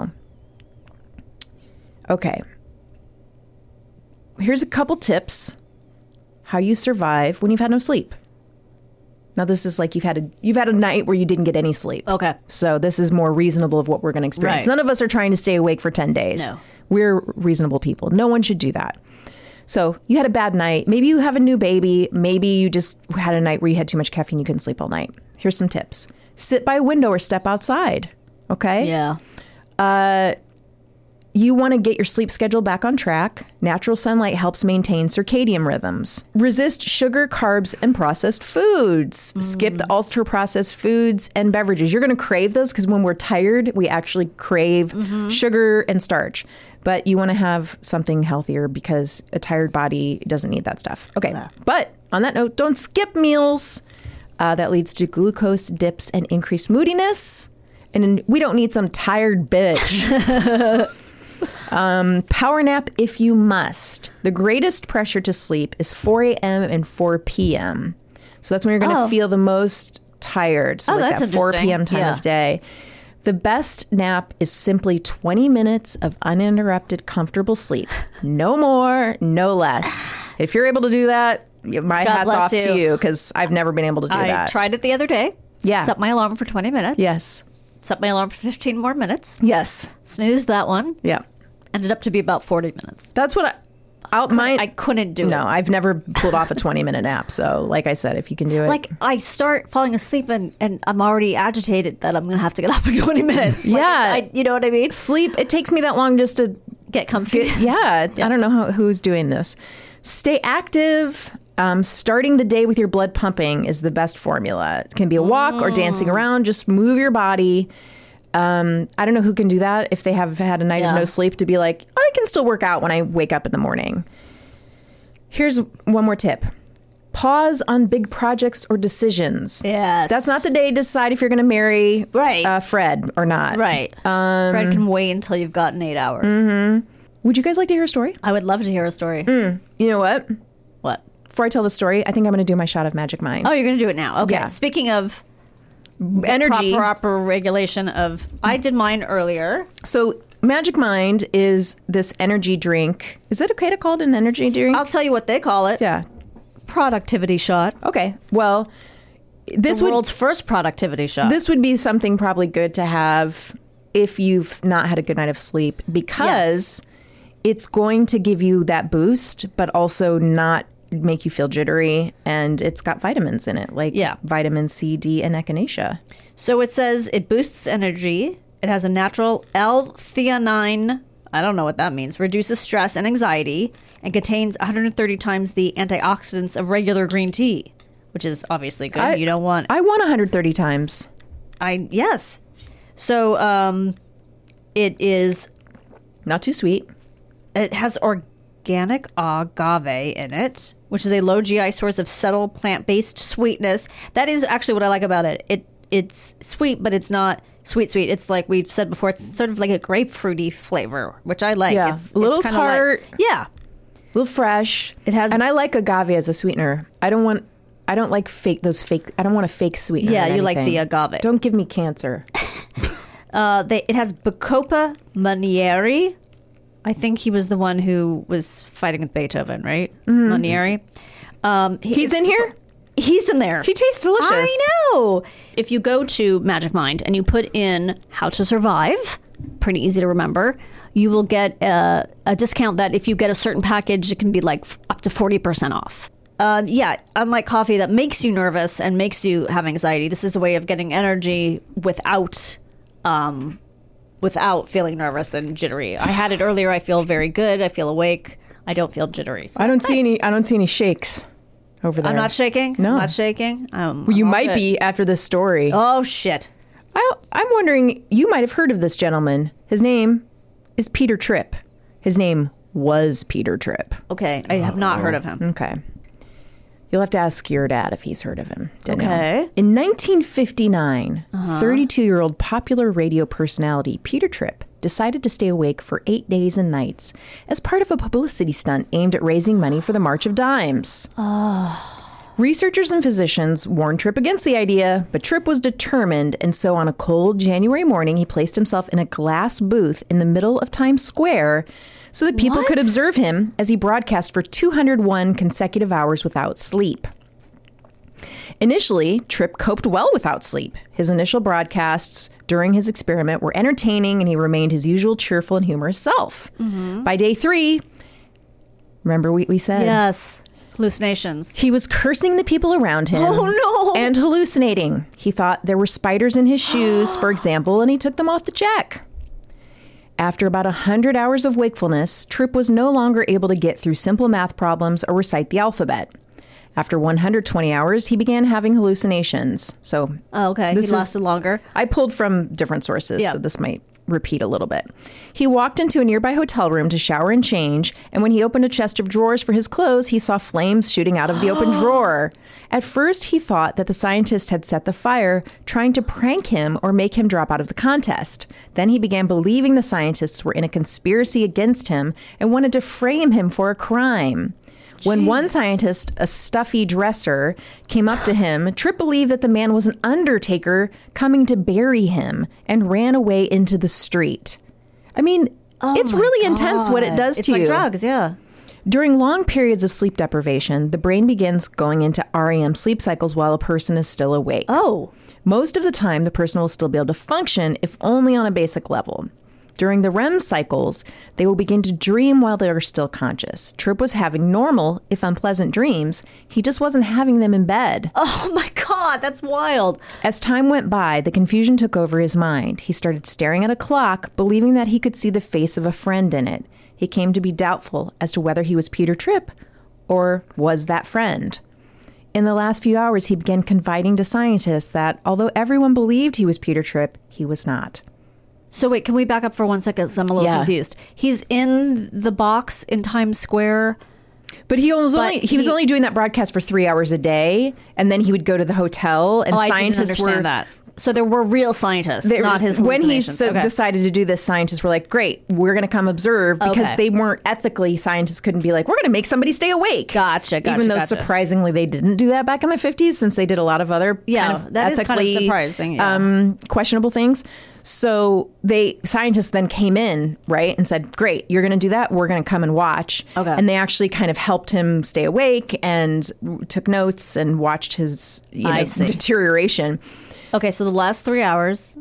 okay. Here's a couple tips how you survive when you've had no sleep. Now, this is like you've had a night where you didn't get any sleep. Okay. So this is more reasonable of what we're going to experience. Right. None of us are trying to stay awake for 10 days. No. We're reasonable people. No one should do that. So you had a bad night. Maybe you have a new baby. Maybe you just had a night where you had too much caffeine. You couldn't sleep all night. Here's some tips. Sit by a window or step outside. Okay? Yeah. You want to get your sleep schedule back on track. Natural sunlight helps maintain circadian rhythms. Resist sugar, carbs, and processed foods. Skip the ultra-processed foods and beverages. You're going to crave those because when we're tired, we actually crave sugar and starch. But you want to have something healthier because a tired body doesn't need that stuff. Okay, but on that note, don't skip meals. That leads to glucose dips and increased moodiness. And we don't need some tired bitch. Power nap if you must. The greatest pressure to sleep is 4 a.m. and 4 p.m. So that's when you're going to feel the most tired. So like that 4 p.m. time of day. The best nap is simply 20 minutes of uninterrupted, comfortable sleep. No more, no less. If you're able to do that, my God hat's bless off to you. you because I've never been able to do I that. tried it the other day. Yeah. Set my alarm for 20 minutes. Yes. Set my alarm for 15 more minutes. Yes. Snoozed that one. Yeah. Ended up to be about 40 minutes. That's what I couldn't do it. No, I've never pulled off a 20-minute nap. So, like I said, if you can do it. Like, I start falling asleep and I'm already agitated that I'm going to have to get up in 20 minutes. Like, you know what I mean? Sleep, it takes me that long just to Get comfy. I don't know who's doing this. Stay active. Starting the day with your blood pumping is the best formula. It can be a walk or dancing around. Just move your body. I don't know who can do that if they have had a night of no sleep to be like, I can still work out when I wake up in the morning. Here's one more tip. Pause on big projects or decisions. Yes. That's not the day to decide if you're going to marry Fred or not. Right. Fred can wait until you've gotten 8 hours. Mm-hmm. Would you guys like to hear a story? I would love to hear a story. You know what? What? Before I tell the story, I think I'm going to do my shot of Magic Mind. Oh, you're going to do it now. Okay. Yeah. Speaking of energy. Proper regulation of... I did mine earlier. So Magic Mind is this energy drink. Is it okay to call it an energy drink? I'll tell you what they call it. Yeah. Productivity shot. Okay. Well, this The world's first productivity shot. This would be something probably good to have if you've not had a good night of sleep because it's going to give you that boost, but also not make you feel jittery. And it's got vitamins in it, like vitamin C, D, and echinacea. So it says it boosts energy. It has a natural L-theanine. I don't know what that means. Reduces stress and anxiety and contains 130 times the antioxidants of regular green tea, which is obviously good. You don't want... I want 130 times. Yes. So it is... Not too sweet. It has organic agave in it, which is a low GI source of subtle plant-based sweetness. That is actually what I like about it. It's sweet, but it's not sweet. It's like we've said before, it's sort of like a grapefruity flavor, which I like. Yeah. It's a little tart. Yeah. A little fresh. It has, and I like agave as a sweetener. I don't like I don't want a fake sweetener. Yeah, you like the agave. Don't give me cancer. It has Bacopa Manieri. I think he was the one who was fighting with Beethoven, right? Mm-hmm. Manieri. He's in here? He's in there. He tastes delicious. I know. If you go to Magic Mind and you put in How to Survive, pretty easy to remember, you will get a discount that if you get a certain package, it can be like up to 40% off. Unlike coffee that makes you nervous and makes you have anxiety, this is a way of getting energy without feeling nervous and jittery. I had it earlier. I feel very good. I feel awake. I don't feel jittery. So I don't see any shakes over there. I'm not shaking. No, I'm not shaking. You might be after this story. Oh shit! I'm wondering. You might have heard of this gentleman. His name is Peter Tripp. His name was Peter Tripp. Okay, I have not heard of him. Okay. You'll have to ask your dad if he's heard of him. Danielle. Okay. In 1959, 32-year-old popular radio personality Peter Tripp decided to stay awake for 8 days and nights as part of a publicity stunt aimed at raising money for the March of Dimes. Researchers and physicians warned Tripp against the idea, but Tripp was determined, and so on a cold January morning, he placed himself in a glass booth in the middle of Times Square so that people could observe him as he broadcast for 201 consecutive hours without sleep. Initially, Tripp coped well without sleep. His initial broadcasts during his experiment were entertaining, and he remained his usual cheerful and humorous self. Mm-hmm. By day 3, remember we said? Yes. Hallucinations. He was cursing the people around him. Oh, no. And hallucinating. He thought there were spiders in his shoes, for example, and he took them off to check. After about 100 hours of wakefulness, Tripp was no longer able to get through simple math problems or recite the alphabet. After 120 hours, he began having hallucinations. So, okay. He lasted longer. I pulled from different sources, so this might repeat a little bit. He walked into a nearby hotel room to shower and change, and when he opened a chest of drawers for his clothes, he saw flames shooting out of the open drawer. At first, he thought that the scientist had set the fire, trying to prank him or make him drop out of the contest. Then he began believing the scientists were in a conspiracy against him and wanted to frame him for a crime. When one scientist, a stuffy dresser, came up to him, Tripp believed that the man was an undertaker coming to bury him and ran away into the street. I mean, it's really intense what it does to you. It's like drugs, yeah. During long periods of sleep deprivation, the brain begins going into REM sleep cycles while a person is still awake. Oh. Most of the time, the person will still be able to function, if only on a basic level. During the REM cycles, they will begin to dream while they are still conscious. Tripp was having normal, if unpleasant, dreams. He just wasn't having them in bed. Oh my God, that's wild. As time went by, the confusion took over his mind. He started staring at a clock, believing that he could see the face of a friend in it. He came to be doubtful as to whether he was Peter Tripp or was that friend. In the last few hours, he began confiding to scientists that although everyone believed he was Peter Tripp, he was not. So wait, can we back up for 1 second? 'Cause I'm a little confused. He's in the box in Times Square. But he was only doing that broadcast for 3 hours a day, and then he would go to the hotel, and I didn't scientists understand that. So there were real scientists, not his when he hallucinations. decided to do this, scientists were like, great, we're going to come observe, because they weren't ethically, scientists couldn't be like, we're going to make somebody stay awake. Gotcha. Even though surprisingly they didn't do that back in the 50s, since they did a lot of other kind of that is ethically kind of surprising, questionable things. So scientists then came in, right, and said, great, you're going to do that, we're going to come and watch. Okay. And they actually kind of helped him stay awake and took notes and watched his deterioration. Okay, so the last 3 hours.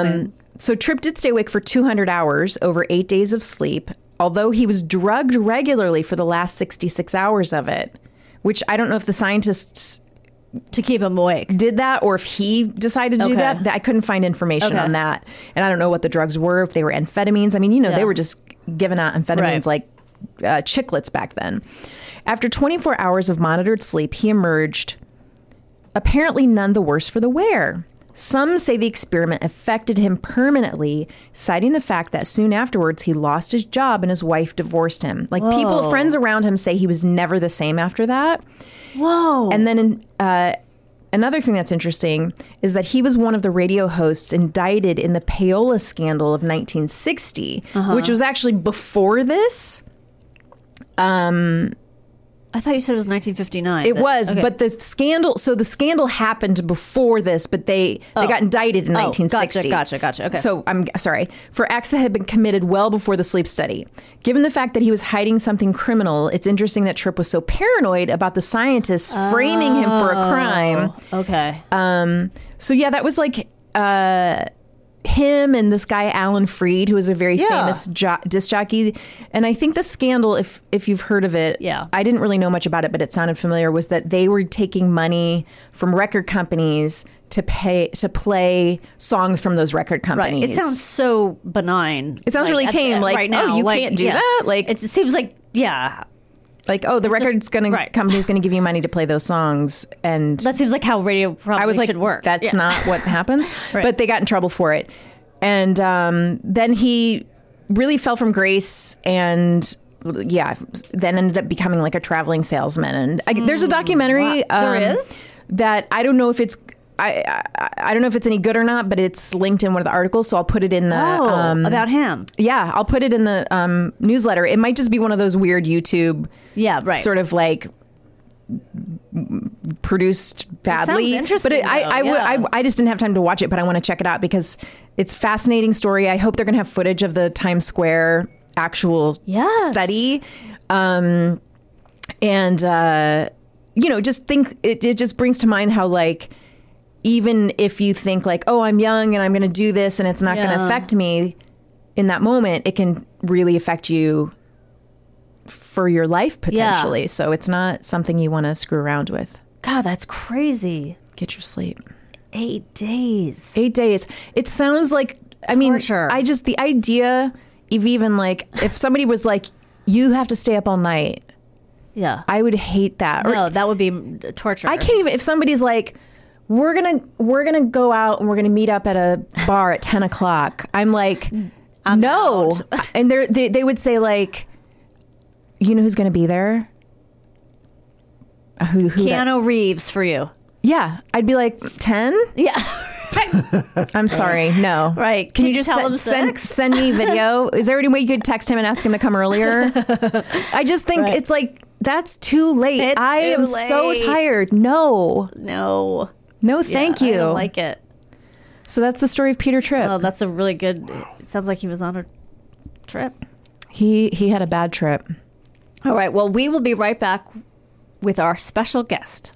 So Tripp did stay awake for 200 hours over 8 days of sleep, although he was drugged regularly for the last 66 hours of it, which I don't know if the scientists to keep him awake did that or if he decided to do that. I couldn't find information on that. And I don't know what the drugs were, if they were amphetamines. I mean, they were just giving out amphetamines like chiclets back then. After 24 hours of monitored sleep, he emerged apparently none the worse for the wear. Some say the experiment affected him permanently, citing the fact that soon afterwards he lost his job and his wife divorced him. Like friends around him say he was never the same after that. Whoa. And then another thing that's interesting is that he was one of the radio hosts indicted in the payola scandal of 1960, which was actually before this. I thought you said it was 1959. It was, but the scandal happened before this, but they got indicted in 1960. Gotcha. Okay. So I'm sorry, for acts that had been committed well before the sleep study. Given the fact that he was hiding something criminal, it's interesting that Tripp was so paranoid about the scientists framing him for a crime. Okay. So yeah, that was like him and this guy Alan Freed, who was a very famous disc jockey. And I think the scandal, if you've heard of it, I didn't really know much about it, but it sounded familiar, was that they were taking money from record companies to play songs from those record companies. Right. It sounds so benign. It sounds really tame. Like, right now, you can't do that? Like, it seems like, like, the company's gonna give you money to play those songs, and that seems like how radio probably should work. That's not what happens. Right. But they got in trouble for it, and then he really fell from grace, and then ended up becoming like a traveling salesman. And there's a documentary. There is that I don't know if it's. I don't know if it's any good or not, but it's linked in one of the articles, so I'll put it in the about him. Yeah, I'll put it in the newsletter. It might just be one of those weird YouTube, sort of like produced badly. It sounds interesting, but I just didn't have time to watch it, but I want to check it out because it's a fascinating story. I hope they're going to have footage of the Times Square actual study, and just think it just brings to mind how like. Even if you think like, oh, I'm young and I'm going to do this and it's not going to affect me in that moment, it can really affect you for your life potentially. Yeah. So it's not something you want to screw around with. God, that's crazy. Get your sleep. 8 days. 8 days. It sounds like, I mean, the idea of even like, if somebody was like, you have to stay up all night. Yeah. I would hate that. No, that would be torture. I can't even, if somebody's like, we're gonna go out and we're gonna meet up at a bar at 10 o'clock. I'm like, no. And they would say like, you know who's gonna be there? Who Keanu Reeves for you. Yeah. I'd be like, 10? Yeah. I'm sorry. No. Right. Can you just tell him send me video? Is there any way you could text him and ask him to come earlier? I just think it's like, that's too late. I am so tired. No, thank you. I don't like it. So that's the story of Peter Tripp. Oh, that's a really good. It sounds like he was on a trip. He had a bad trip. All right. Well, we will be right back with our special guest.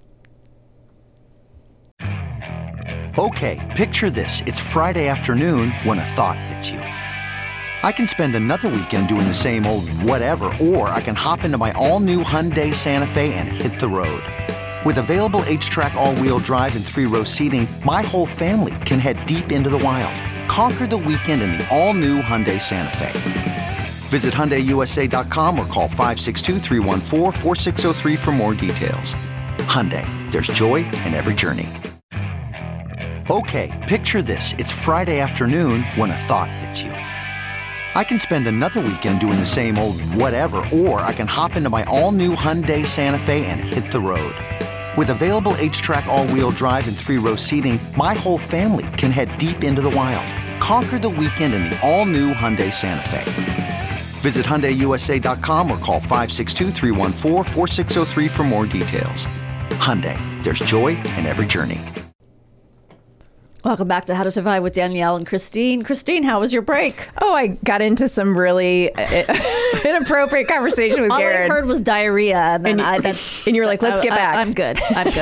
Okay, picture this. It's Friday afternoon when a thought hits you. I can spend another weekend doing the same old whatever, or I can hop into my all-new Hyundai Santa Fe and hit the road. With available H-Track all-wheel drive and 3-row seating, my whole family can head deep into the wild. Conquer the weekend in the all-new Hyundai Santa Fe. Visit HyundaiUSA.com or call 562-314-4603 for more details. Hyundai, there's joy in every journey. Okay, picture this. It's Friday afternoon when a thought hits you. I can spend another weekend doing the same old whatever, or I can hop into my all-new Hyundai Santa Fe and hit the road. With available H-Track all-wheel drive and 3-row seating, my whole family can head deep into the wild. Conquer the weekend in the all-new Hyundai Santa Fe. Visit HyundaiUSA.com or call 562-314-4603 for more details. Hyundai, there's joy in every journey. Welcome back to How to Survive with Danielle and Christine. Christine, how was your break? Oh, I got into some really inappropriate conversation with Garen. All I heard was diarrhea. And then and you're like, let's get back. I'm good.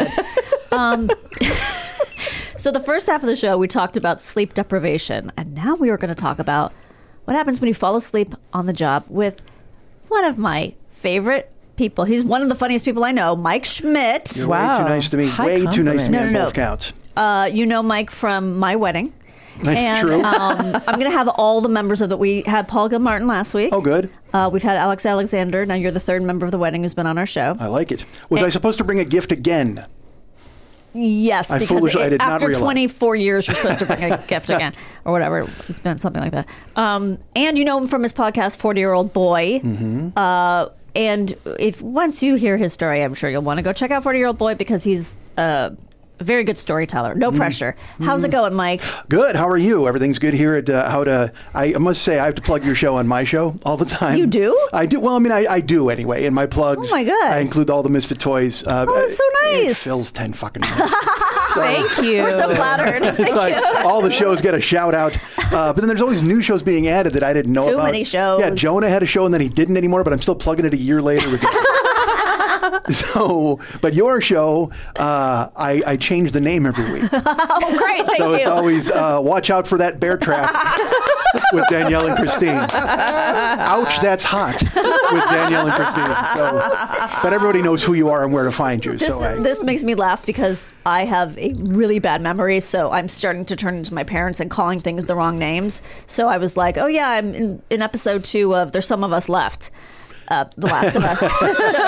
So the first half of the show, we talked about sleep deprivation. And now we are going to talk about what happens when you fall asleep on the job with one of my favorite people. He's one of the funniest people I know, Mike Schmidt. You're way too nice to me. Way too nice to me on both counts. You know Mike from my wedding. And True. I'm going to have all the members of that. We had Paul Gilmartin last week. Oh, good. We've had Alex Alexander. Now you're the third member of the wedding who's been on our show. I like it. Was I supposed to bring a gift again? Yes, I because did not after realize. 24 years, you're supposed to bring a gift again, or whatever. It's been something like that. And you know him from his podcast, 40-Year-Old Boy. Mm-hmm. And if once you hear his story, I'm sure you'll want to go check out 40-Year-Old Boy because he's a very good storyteller. No pressure. How's it going, Mike? Good. How are you? Everything's good here at How to... I must say, I have to plug your show on my show all the time. You do? I do. Well, I mean, I do anyway. In my plugs, oh my God. I include all the Misfit toys. Oh, that's so nice. It fills 10 fucking minutes. Thank you. We're so flattered. It's like all the shows get a shout out. But then there's always new shows being added that I didn't know about. Too many shows. Yeah, Jonah had a show and then he didn't anymore, but I'm still plugging it a year later. So, but your show, I change the name every week. Oh, great. Thank so you. it's always watch out for that bear trap with Danielle and Christine. Ouch, that's hot with Danielle and Christine. So, but everybody knows who you are and where to find you. This makes me laugh because I have a really bad memory, so I'm starting to turn into my parents and calling things the wrong names. So I was like, oh yeah, I'm in episode 2 of There's Some of Us Left. The Last of Us. That's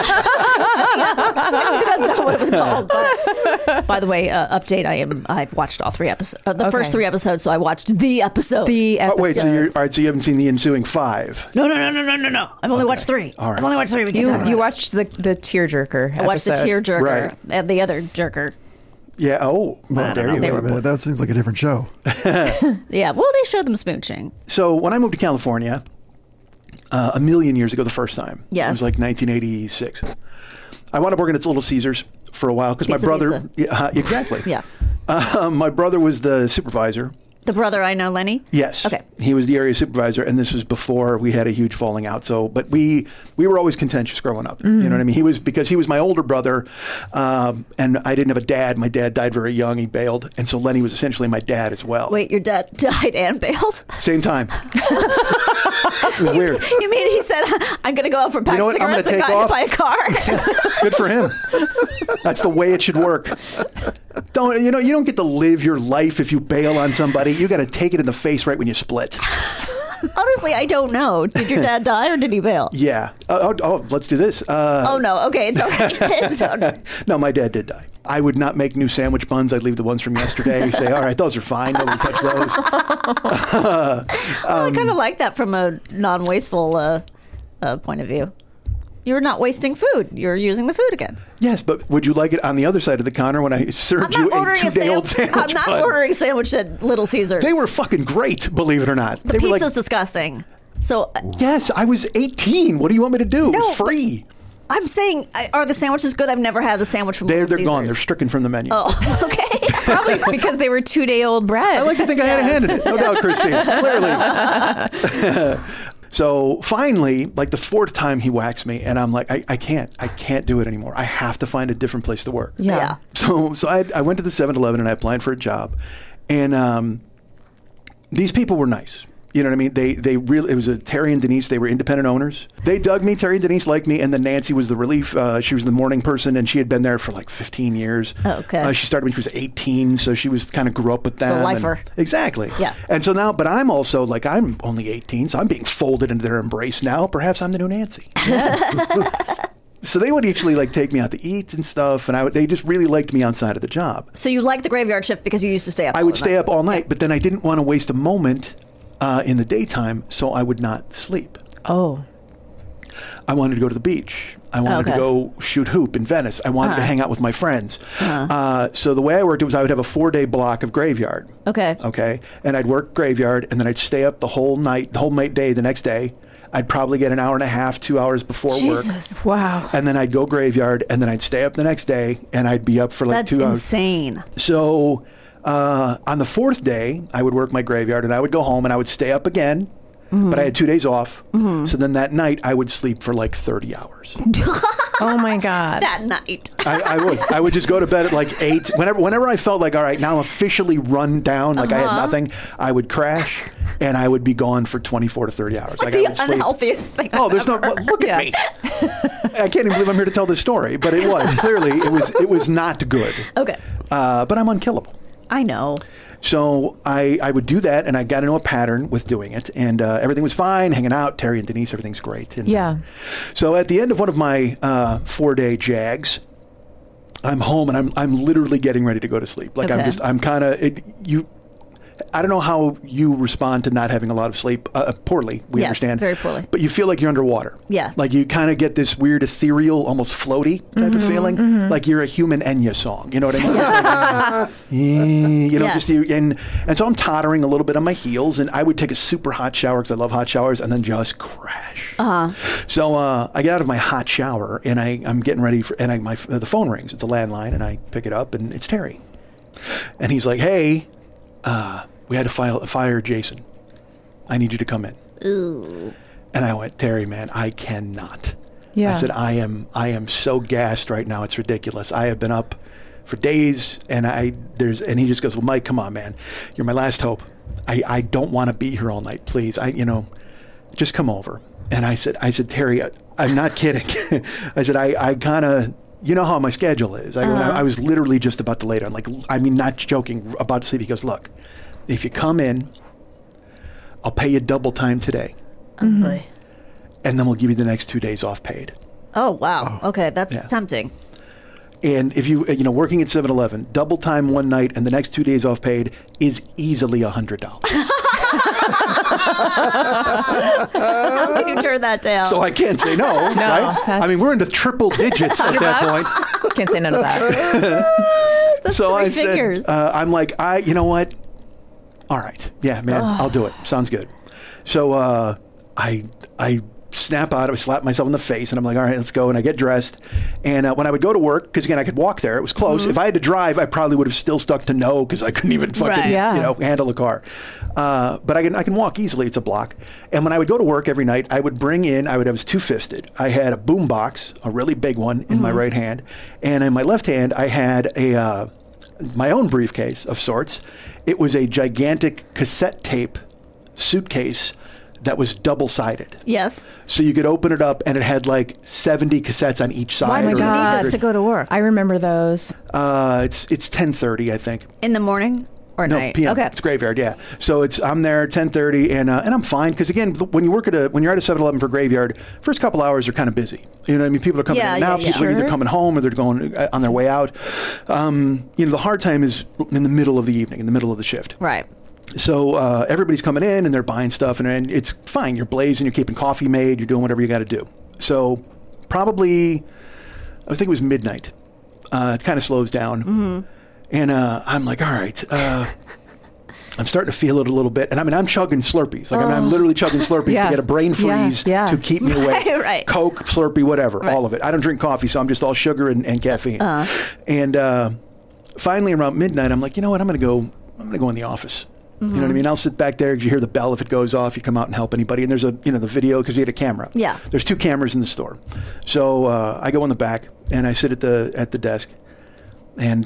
not what it was called. But, by the way, update, I've watched all 3 episodes. First 3 episodes, so I watched the episode. Oh, wait, so all right, so you haven't seen the ensuing 5? No. I've only watched 3. All right. I've only watched 3. You watched the tearjerker episode. I watched the tearjerker Right. and the other jerker. Yeah, well, there you go. That seems like a different show. Yeah, well, they showed them smooching. So when I moved to California, a million years ago the first time. Yes. It was like 1986. I wound up working at Little Caesars for a while because my brother... Pizza. Exactly. Yeah. My brother was the supervisor. The brother I know, Lenny? Yes. Okay. He was the area supervisor, and this was before we had a huge falling out. So, but we were always contentious growing up. You know what I mean? He was my older brother, and I didn't have a dad. My dad died very young. He bailed, and so Lenny was essentially my dad as well. Wait, your dad died and bailed? Same time. It was weird. You mean he said, I'm going to go out for a pack of cigarettes and got hit by a car? Good for him. That's the way it should work. You don't get to live your life if you bail on somebody. You got to take it in the face right when you split. Honestly, I don't know. Did your dad die or did he bail? Yeah. Let's do this. Oh, no. Okay. It's okay. No, my dad did die. I would not make new sandwich buns. I'd leave the ones from yesterday. Say, all right, those are fine. Nobody touch those. Well, I kind of like that from a non-wasteful point of view. You're not wasting food. You're using the food again. Yes, but would you like it on the other side of the counter when I served you a 2-day-old sandwich I'm not bun? ordering a sandwich at Little Caesars. They were fucking great, believe it or not. The pizza's disgusting. So yes, I was 18. What do you want me to do? It was free. I'm saying, are the sandwiches good? I've never had the sandwich from Little They're Caesars. gone. They're stricken from the menu. Oh, okay. Probably because they were 2-day-old bread. I like to think I had a hand in it. No doubt, Christine. Clearly. So finally, like the 4th time he whacks me, and I'm like, I can't do it anymore. I have to find a different place to work. Yeah. So I went to the 7-Eleven and I applied for a job, and these people were nice. You know what I mean? They really, it was Terry and Denise. They were independent owners. They dug me. Terry and Denise liked me. And then Nancy was the relief. She was the morning person, and she had been there for like 15 years. Oh, okay. She started when she was 18, so she was kind of grew up with them. So lifer. Exactly. Yeah. And so now, but I'm also like, I'm only 18, so I'm being folded into their embrace now. Perhaps I'm the new Nancy. Yes. So they would actually like take me out to eat and stuff, and they just really liked me outside of the job. So you liked the graveyard shift because you used to stay up. I would stay up all night, but then I didn't want to waste a moment in the daytime, so I would not sleep. Oh. I wanted to go to the beach. I wanted to go shoot hoop in Venice. I wanted to hang out with my friends. So the way I worked it was I would have a 4-day block of graveyard. Okay. And I'd work graveyard, and then I'd stay up the whole day the next day. I'd probably get an hour and a half, 2 hours before work. Wow. And then I'd go graveyard, and then I'd stay up the next day, and I'd be up for like 2 hours. That's insane. So on the 4th day, I would work my graveyard, and I would go home, and I would stay up again. But I had 2 days off. So then that night, I would sleep for like 30 hours. Oh, my God. That night. I would just go to bed at like 8. Whenever I felt like, all right, now I'm officially run down, like I had nothing, I would crash, and I would be gone for 24 to 30 hours. It's like the unhealthiest thing Oh, there's no, look at me. I can't even believe I'm here to tell this story, but it was. Clearly, it was not good. Okay. But I'm unkillable. I know. So I would do that, and I got into a pattern with doing it, and everything was fine, hanging out, Terry and Denise, everything's great. And, yeah. So at the end of one of my 4-day jags, I'm home, and I'm literally getting ready to go to sleep. Like I'm kind of I don't know how you respond to not having a lot of sleep. Poorly, we understand. Very poorly. But you feel like you're underwater. Yes. Like you kind of get this weird ethereal, almost floaty type of feeling. Like you're a human Enya song. You know what I mean? You know, just and so I'm tottering a little bit on my heels, and I would take a super hot shower because I love hot showers, and then just crash. So I get out of my hot shower, and I'm getting ready for, and the phone rings. It's a landline, and I pick it up, and it's Terry, and he's like, "Hey. We had to fire Jason. I need you to come in." Ooh. And I went, "Terry, man, I cannot." Yeah. I said, I am so gassed right now. It's ridiculous. I have been up for days, and and he just goes, "Well, Mike, come on, man. You're my last hope. I don't want to be here all night. Please, just come over." And I said, Terry, I'm not kidding. I said, I kind of, you know how my schedule is. I was literally just about to lay down. Like, I mean, not joking, about to sleep. He goes, "Look, if you come in, I'll pay you double time today. Oh, boy. And then we'll give you the next 2 days off paid." Oh, wow. Okay, that's tempting. And if working at 7-Eleven, double time one night and the next 2 days off paid is easily $100. How can you turn that down? So I can't say no, right? I mean, we're into triple digits at that point. Can't say none of that. That's so three figures. I'm like, you know what? All right. Yeah, man, I'll do it. Sounds good. So I snap out. I slap myself in the face, and I'm like, all right, let's go. And I get dressed. And when I would go to work, because again, I could walk there. It was close. If I had to drive, I probably would have still stuck to no because I couldn't even fucking handle a car. But I can walk easily. It's a block. And when I would go to work every night, I would I was two-fisted. I had a boom box, a really big one, in my right hand. And in my left hand, I had my own briefcase of sorts. It was a gigantic cassette tape suitcase that was double-sided. Yes. So you could open it up, and it had like 70 cassettes on each side. Why would you need this to go to work? I remember those. It's 10:30, I think. In the morning or night? PM. Okay. It's graveyard, yeah. So I'm there 10:30, and I'm fine because again, when you're at a 7-Eleven for graveyard, first couple hours are kind of busy. You know what I mean? People are coming in and out. People are either coming home or they're going on their way out. The hard time is in the middle of the evening, in the middle of the shift. Right. So everybody's coming in and they're buying stuff, and it's fine. You're blazing, you're keeping coffee made, you're doing whatever you got to do. So probably, I think it was midnight. It kind of slows down. Mm-hmm. And I'm like, all right, I'm starting to feel it a little bit. And I'm chugging Slurpees. Like I'm literally chugging Slurpees to get a brain freeze to keep me awake. Right. Coke, Slurpee, whatever, all of it. I don't drink coffee, so I'm just all sugar and caffeine. And finally around midnight, I'm like, you know what, I'm going to go in the office. You know what I mean? I'll sit back there because you hear the bell if it goes off. You come out and help anybody. And there's the video because we had a camera. Yeah. There's 2 cameras in the store. So I go in the back and I sit at the desk, and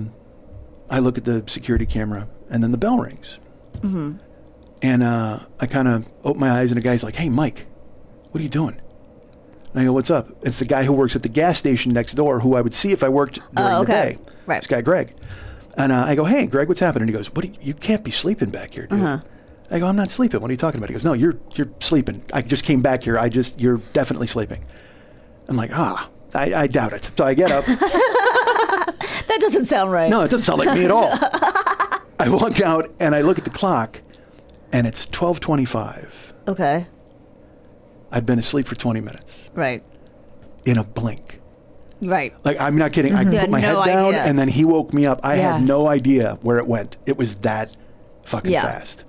I look at the security camera, and then the bell rings. Mm-hmm. And I kind of open my eyes, and the guy's like, "Hey, Mike, what are you doing?" And I go, "What's up?" It's the guy who works at the gas station next door, who I would see if I worked during the day. Right. This guy, Greg. And I go, "Hey, Greg, what's happening?" And he goes, you can't be sleeping back here, dude. I go, "I'm not sleeping. What are you talking about?" He goes, "No, you're sleeping. I just came back here. You're definitely sleeping." I'm like, I doubt it. So I get up. That doesn't sound right. No, it doesn't sound like me at all. I walk out and I look at the clock, and it's 12:25. Okay. I'd been asleep for 20 minutes. Right. In a blink. Right. Like, I'm not kidding. I put my head down, and then he woke me up. I had no idea where it went. It was that fucking fast.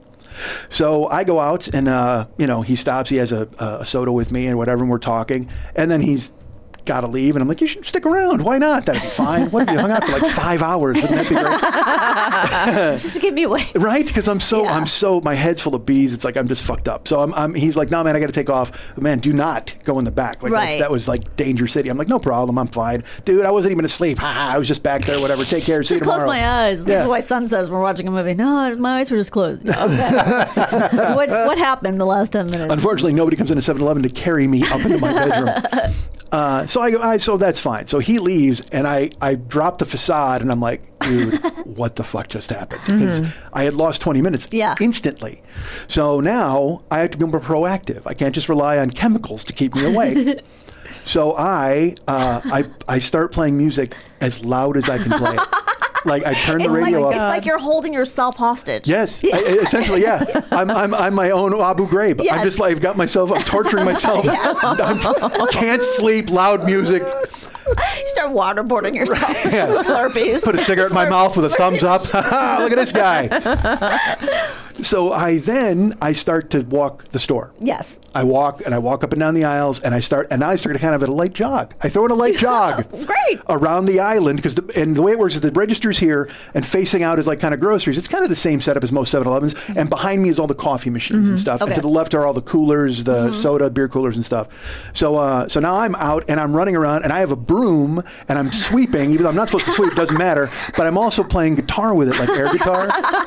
So I go out, and he stops. He has a soda with me and whatever, and we're talking. And then he's got to leave, and I'm like, "You should stick around. Why not? That'd be fine." What if you hung out for like 5 hours? Wouldn't that be great? Just to get me away, right? Because I'm so my head's full of bees. It's like I'm just fucked up. So he's like, "No, man, I got to take off." Man, do not go in the back. Like that was like Danger City. I'm like, "No problem. I'm fine, dude. I wasn't even asleep. I was just back there. Whatever. Take care. See you tomorrow." Close my eyes. That's what my son says when we're watching a movie. No, my eyes were just closed. Okay. What happened the last 10 minutes? Unfortunately, nobody comes into 7-Eleven to carry me up into my bedroom. So I go, so that's fine. So he leaves, and I drop the facade, and I'm like, dude, what the fuck just happened? Because I had lost 20 minutes instantly. So now I have to be more proactive. I can't just rely on chemicals to keep me awake. So I start playing music as loud as I can play it. Like, I turn the radio up. It's like you're holding yourself hostage. Yes, essentially, yeah. I'm my own Abu Ghraib. Yes. I'm just like, I'm torturing myself. I can't sleep, loud music. You start waterboarding yourself with Slurpees. Put a cigarette in my mouth with a thumbs up. Look at this guy. So I start to walk the store. Yes. I walk up and down the aisles, and I start kind of at a light jog. I throw in a light jog. Great. Around the island, because the way it works is the register's here, and facing out is like kind of groceries. It's kind of the same setup as most 7-Elevens, and behind me is all the coffee machines and stuff. Okay. And to the left are all the coolers, the soda, beer coolers and stuff. So now I'm out, and I'm running around, and I have a broom, and I'm sweeping, even though I'm not supposed to sweep, doesn't matter, but I'm also playing guitar with it, like air guitar.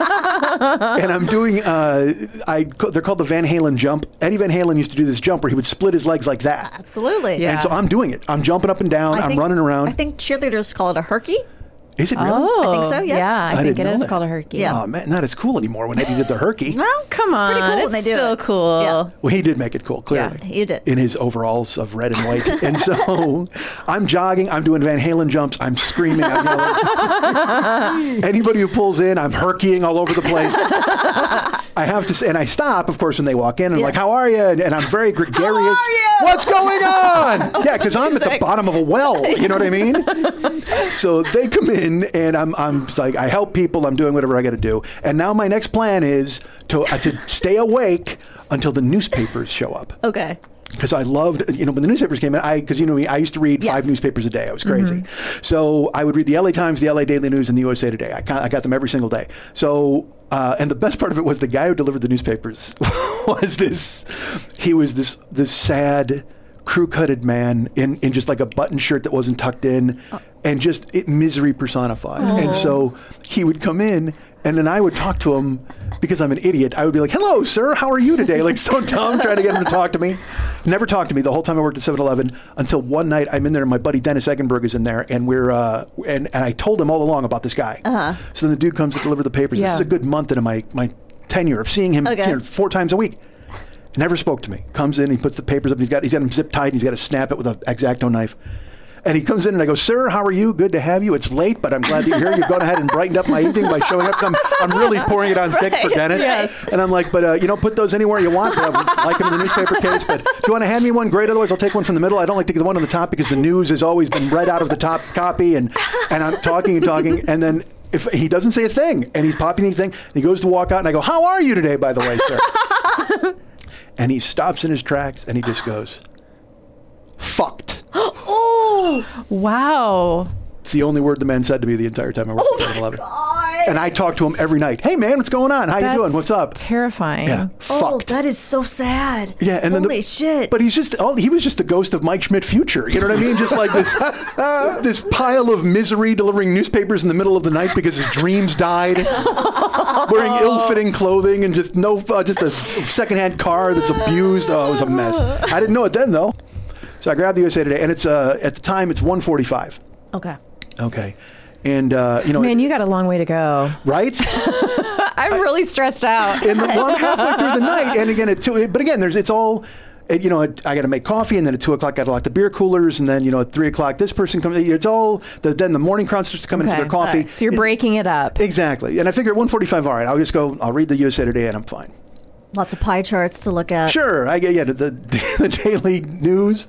And I'm doing, they're called the Van Halen jump. Eddie Van Halen used to do this jump where he would split his legs like that. Absolutely. Yeah. And so I'm doing it. I'm jumping up and down. I'm running around. I think cheerleaders call it a herky. Is it really? Oh, I think so, yeah. Yeah, I think it is called a herky. Yeah. Oh, man, not as cool anymore when Eddie did the herky. Well, come on. It's pretty cool when they do still it. cool. Yeah. Well, he did make it cool, clearly. Yeah, he did. In his overalls of red and white. And so I'm jogging. I'm doing Van Halen jumps. I'm screaming. I'm yelling. Anybody who pulls in, I'm herkying all over the place. I have to say, and I stop, of course, when they walk in. And I'm like, "How are you?" And I'm very gregarious. How are you? What's going on? Yeah, because I'm at the bottom of a well. You know what I mean? So they come in, and I'm like, I help people. I'm doing whatever I got to do. And now my next plan is to stay awake until the newspapers show up. Okay. Because I loved, when the newspapers came in, because you know me, I used to read 5 newspapers a day. I was crazy. So I would read the LA Times, the LA Daily News, and the USA Today. I got them every single day. So, and the best part of it was the guy who delivered the newspapers he was this sad, crew-cutted man in just like a button shirt that wasn't tucked in, and just misery personified. Oh. And so he would come in, and then I would talk to him because I'm an idiot. I would be like, "Hello, sir. How are you today?" Like, so dumb, trying to get him to talk to me. Never talked to me the whole time I worked at 7-Eleven until one night I'm in there, and my buddy Dennis Eggenberg is in there, and we're and I told him all along about this guy. So then the dude comes to deliver the papers. Yeah. This is a good month into my tenure of seeing him 4 times a week. Never spoke to me. Comes in, he puts the papers up, he's got them zip tied, and he's got to snap it with an X-Acto knife. And he comes in, and I go, "Sir, how are you? Good to have you. It's late, but I'm glad that you're here. You've gone ahead and brightened up my evening by showing up." So I'm really pouring it on thick for Dennis. Yes. And I'm like, "But, put those anywhere you want. But I would like them in the newspaper case. But do you want to hand me one? Great. Otherwise, I'll take one from the middle. I don't like to get the one on the top because the news has always been read out of the top copy." And I'm talking, and then if he doesn't say a thing, and he's popping anything, and he goes to walk out, and I go, "How are you today, by the way, sir?" And he stops in his tracks, and he just goes, "Fucked." Oh, wow. It's the only word the man said to me the entire time I worked at 7-Eleven. God. And I talk to him every night. Hey, man, what's going on? How you doing? What's up? Terrifying. Yeah, fucked. That is so sad. Yeah, and Holy shit. But he was just the ghost of Mike Schmidt future. You know what I mean? Just like this pile of misery delivering newspapers in the middle of the night because his dreams died. Wearing ill-fitting clothing and just a secondhand car that's abused. Oh, it was a mess. I didn't know it then, though. So I grabbed the USA Today, and it's at the time it's 1:45. Okay. And man, you got a long way to go. Right? I'm really stressed out. I'm halfway through the night, and again at 2. But again, it's all. I got to make coffee, and then at 2 o'clock, I got to lock the beer coolers, and then at 3 o'clock, this person comes. It's all. Then the morning crowd starts to come in for their coffee. So you're breaking it up. Exactly, and I figure at 1:45. All right, I'll just go. I'll read the USA Today, and I'm fine. Lots of pie charts to look at. Sure, I get the daily news.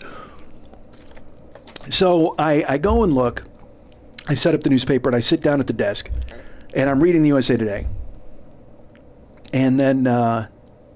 So I go and look. I set up the newspaper, and I sit down at the desk, and I'm reading the USA Today. And then, like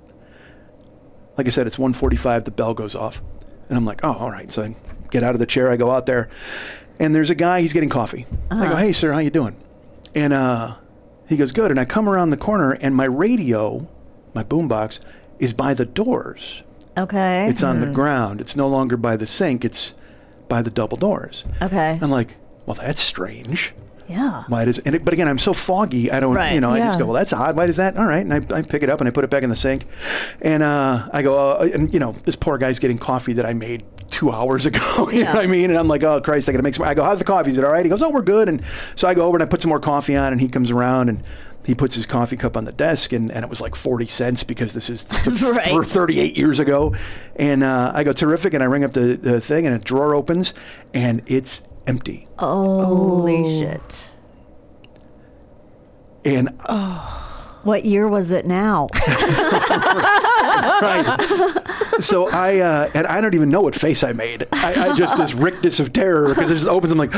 I said, it's 1:45. The bell goes off, and I'm like, "Oh, all right." So I get out of the chair. I go out there, and there's a guy. He's getting coffee. I go, "Hey, sir, how you doing?" And he goes, "Good." And I come around the corner, and my radio, my boombox, is by the doors. Okay. It's on the ground. It's no longer by the sink. It's by the double doors. Okay. I'm like, well, that's strange. Yeah. Why does? But again, I'm so foggy. I don't. Right. I just go, well, that's odd. Why does that? All right, and I pick it up and I put it back in the sink, and I go, and this poor guy's getting coffee that I made 2 hours ago. You know what I mean? And I'm like, oh Christ, I got to make some. I go, how's the coffee? Is it all right? He goes, oh, we're good. And so I go over and I put some more coffee on, and he comes around and he puts his coffee cup on the desk, and it was like 40 cents because this is for 38 years ago. And I go, terrific, and I ring up the thing, and a drawer opens, and it's empty. Holy shit. And what year was it now? Right. So I don't even know what face I made. I just this rictus of terror because it just opens. I'm like,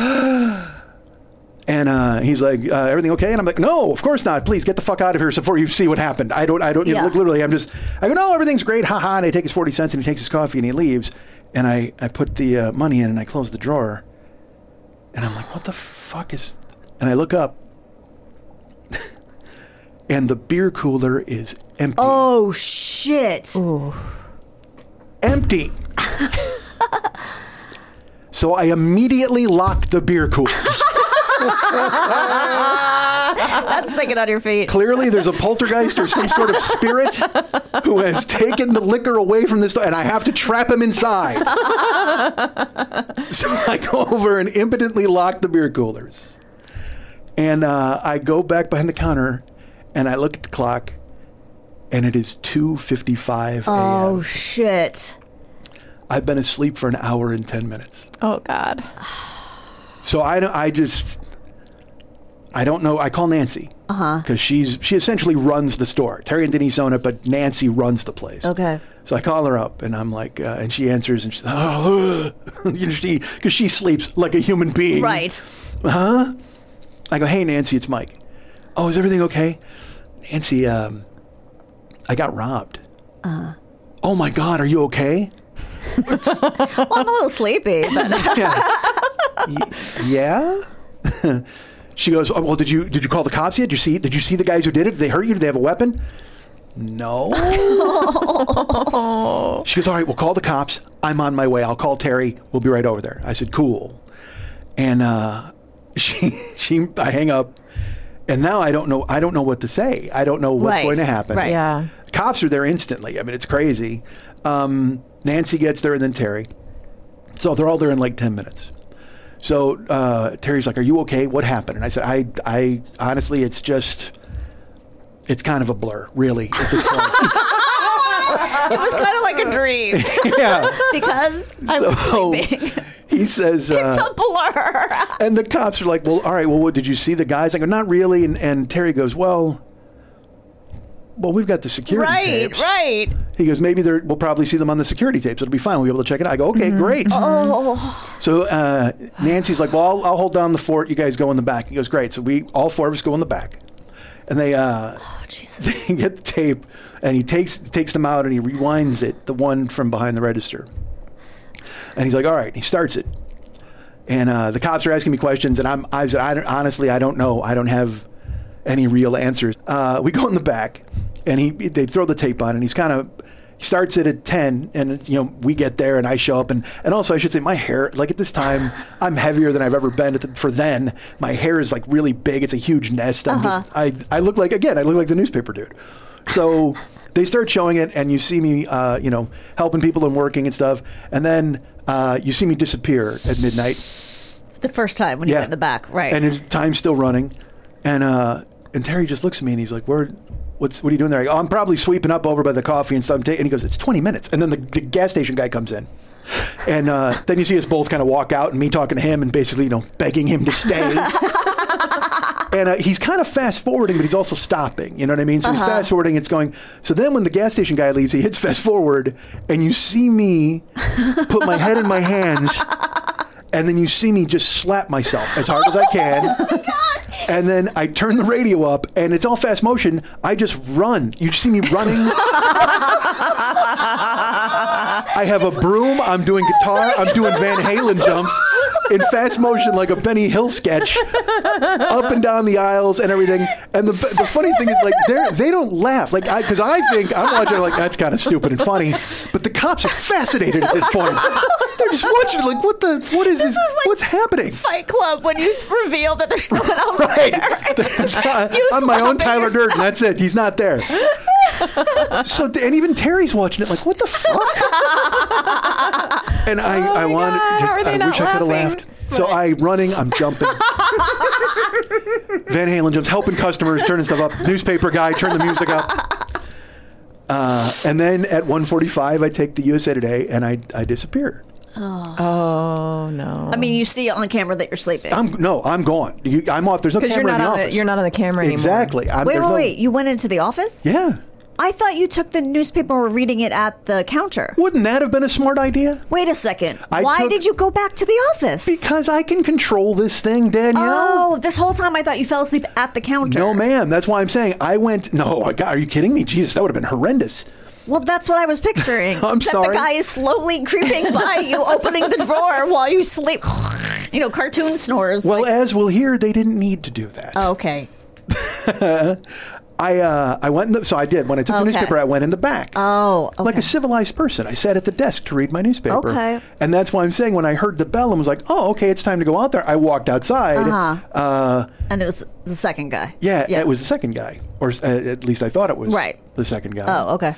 and he's like, everything okay? And I'm like, no, of course not. Please get the fuck out of here before you see what happened. I don't. Literally, I go, no, everything's great. Ha ha. And I take his 40 cents and he takes his coffee and he leaves. And I put the money in and I close the drawer. And I'm like, what the fuck is? And I look up. And the beer cooler is empty. Oh, shit. Ooh. Empty. So I immediately locked the beer cooler. That's thinking on your feet. Clearly, there's a poltergeist or some sort of spirit who has taken the liquor away from this, and I have to trap him inside. So I go over and impotently lock the beer coolers. And I go back behind the counter, and I look at the clock, and it is 2:55 a.m. Oh, shit. I've been asleep for an hour and 10 minutes. Oh, God. So I don't know. I call Nancy because she essentially runs the store. Terry and Denise own it, but Nancy runs the place. Okay. So I call her up, and I'm like, and she answers, and she's like, because she sleeps like a human being. Right. Huh? I go, hey, Nancy, it's Mike. Oh, is everything okay? Nancy, I got robbed. Oh, my God, are you okay? Well, I'm a little sleepy, but... Yeah? She goes, oh, well, did you call the cops yet? Did you see the guys who did it? Did they hurt you? Did they have a weapon? No. She goes, all right, we'll call the cops. I'm on my way. I'll call Terry. We'll be right over there. I said, cool. And I hang up, and now I don't know what to say. I don't know what's going to happen. Right. Yeah. Cops are there instantly. I mean, it's crazy. Nancy gets there, and then Terry. So they're all there in like 10 minutes. So Terry's like, are you okay? What happened? And I said, I honestly, it's kind of a blur, really, at this point. It was kind of like a dream. Yeah. Because I was sleeping. He says... It's a blur. And the cops are like, well, all right, well, what, did you see the guys? I go, not really. And Terry goes, well, we've got the security tapes. Right. He goes, maybe we'll probably see them on the security tapes. It'll be fine. We'll be able to check it out. I go, okay, great. Oh. So Nancy's like, well, I'll hold down the fort. You guys go in the back. He goes, great. So all four of us go in the back. And they they get the tape, and he takes them out, and he rewinds it, the one from behind the register. And he's like, all right. He starts it. And the cops are asking me questions, and I said, honestly, I don't know. I don't have any real answers. We go in the back, and they throw the tape on, and he starts it at 10, and we get there, and I show up, and also I should say my hair, like at this time, I'm heavier than I've ever been for then. My hair is like really big. It's a huge nest. I look like the newspaper dude. So they start showing it, and you see me, helping people and working and stuff, and then you see me disappear at midnight. The first time when you get in the back, right? And his time's still running, and Terry just looks at me and he's like, what are you doing there? I go, I'm probably sweeping up over by the coffee and stuff. And he goes, it's 20 minutes. And then the gas station guy comes in. And then you see us both kind of walk out and me talking to him and basically, begging him to stay. And he's kind of fast forwarding, but he's also stopping. You know what I mean? So he's fast forwarding. It's going. So then when the gas station guy leaves, he hits fast forward and you see me put my head in my hands. And then you see me just slap myself as hard as I can. Oh my God. And then I turn the radio up, and it's all fast motion. I just run. You see me running. I have a broom. I'm doing guitar. I'm doing Van Halen jumps in fast motion like a Benny Hill sketch, up and down the aisles and everything. And the funny thing is, like, they don't laugh. Like, because I think, I'm watching like, that's kind of stupid and funny. But the cops are fascinated at this point. They're just watching, like, what is this? Like what's happening? Fight Club, when you reveal that there's no one else right. I'm my own Tyler Durden. That's it. He's not there. So, and even Terry's watching it like, what the fuck? And I wish I could have laughed. So I'm jumping. Van Halen jumps, helping customers, turning stuff up. Newspaper guy, turn the music up. And then at 1:45, I take the USA Today and I disappear. Oh no! I mean, you see on camera that you're sleeping. I'm gone. I'm off. There's no camera in the office. You're not on the camera anymore. Exactly. Wait. You went into the office? Yeah. I thought you took the newspaper and were reading it at the counter. Wouldn't that have been a smart idea? Wait a second. Why did you go back to the office? Because I can control this thing, Danielle. Oh, this whole time I thought you fell asleep at the counter. No, ma'am. That's why I'm saying I went. No, God, are you kidding me? Jesus, that would have been horrendous. Well, that's what I was picturing. I'm sorry. The guy is slowly creeping by you, opening the drawer while you sleep. Cartoon snores. Well, as we'll hear, they didn't need to do that. Oh, okay. I went. So I did. When I took the newspaper, I went in the back. Oh, okay. Like a civilized person. I sat at the desk to read my newspaper. Okay. And that's why I'm saying when I heard the bell and was like, oh, okay, it's time to go out there. I walked outside. And it was the second guy. Yeah, it was the second guy, or at least I thought it was the second guy. Oh, okay.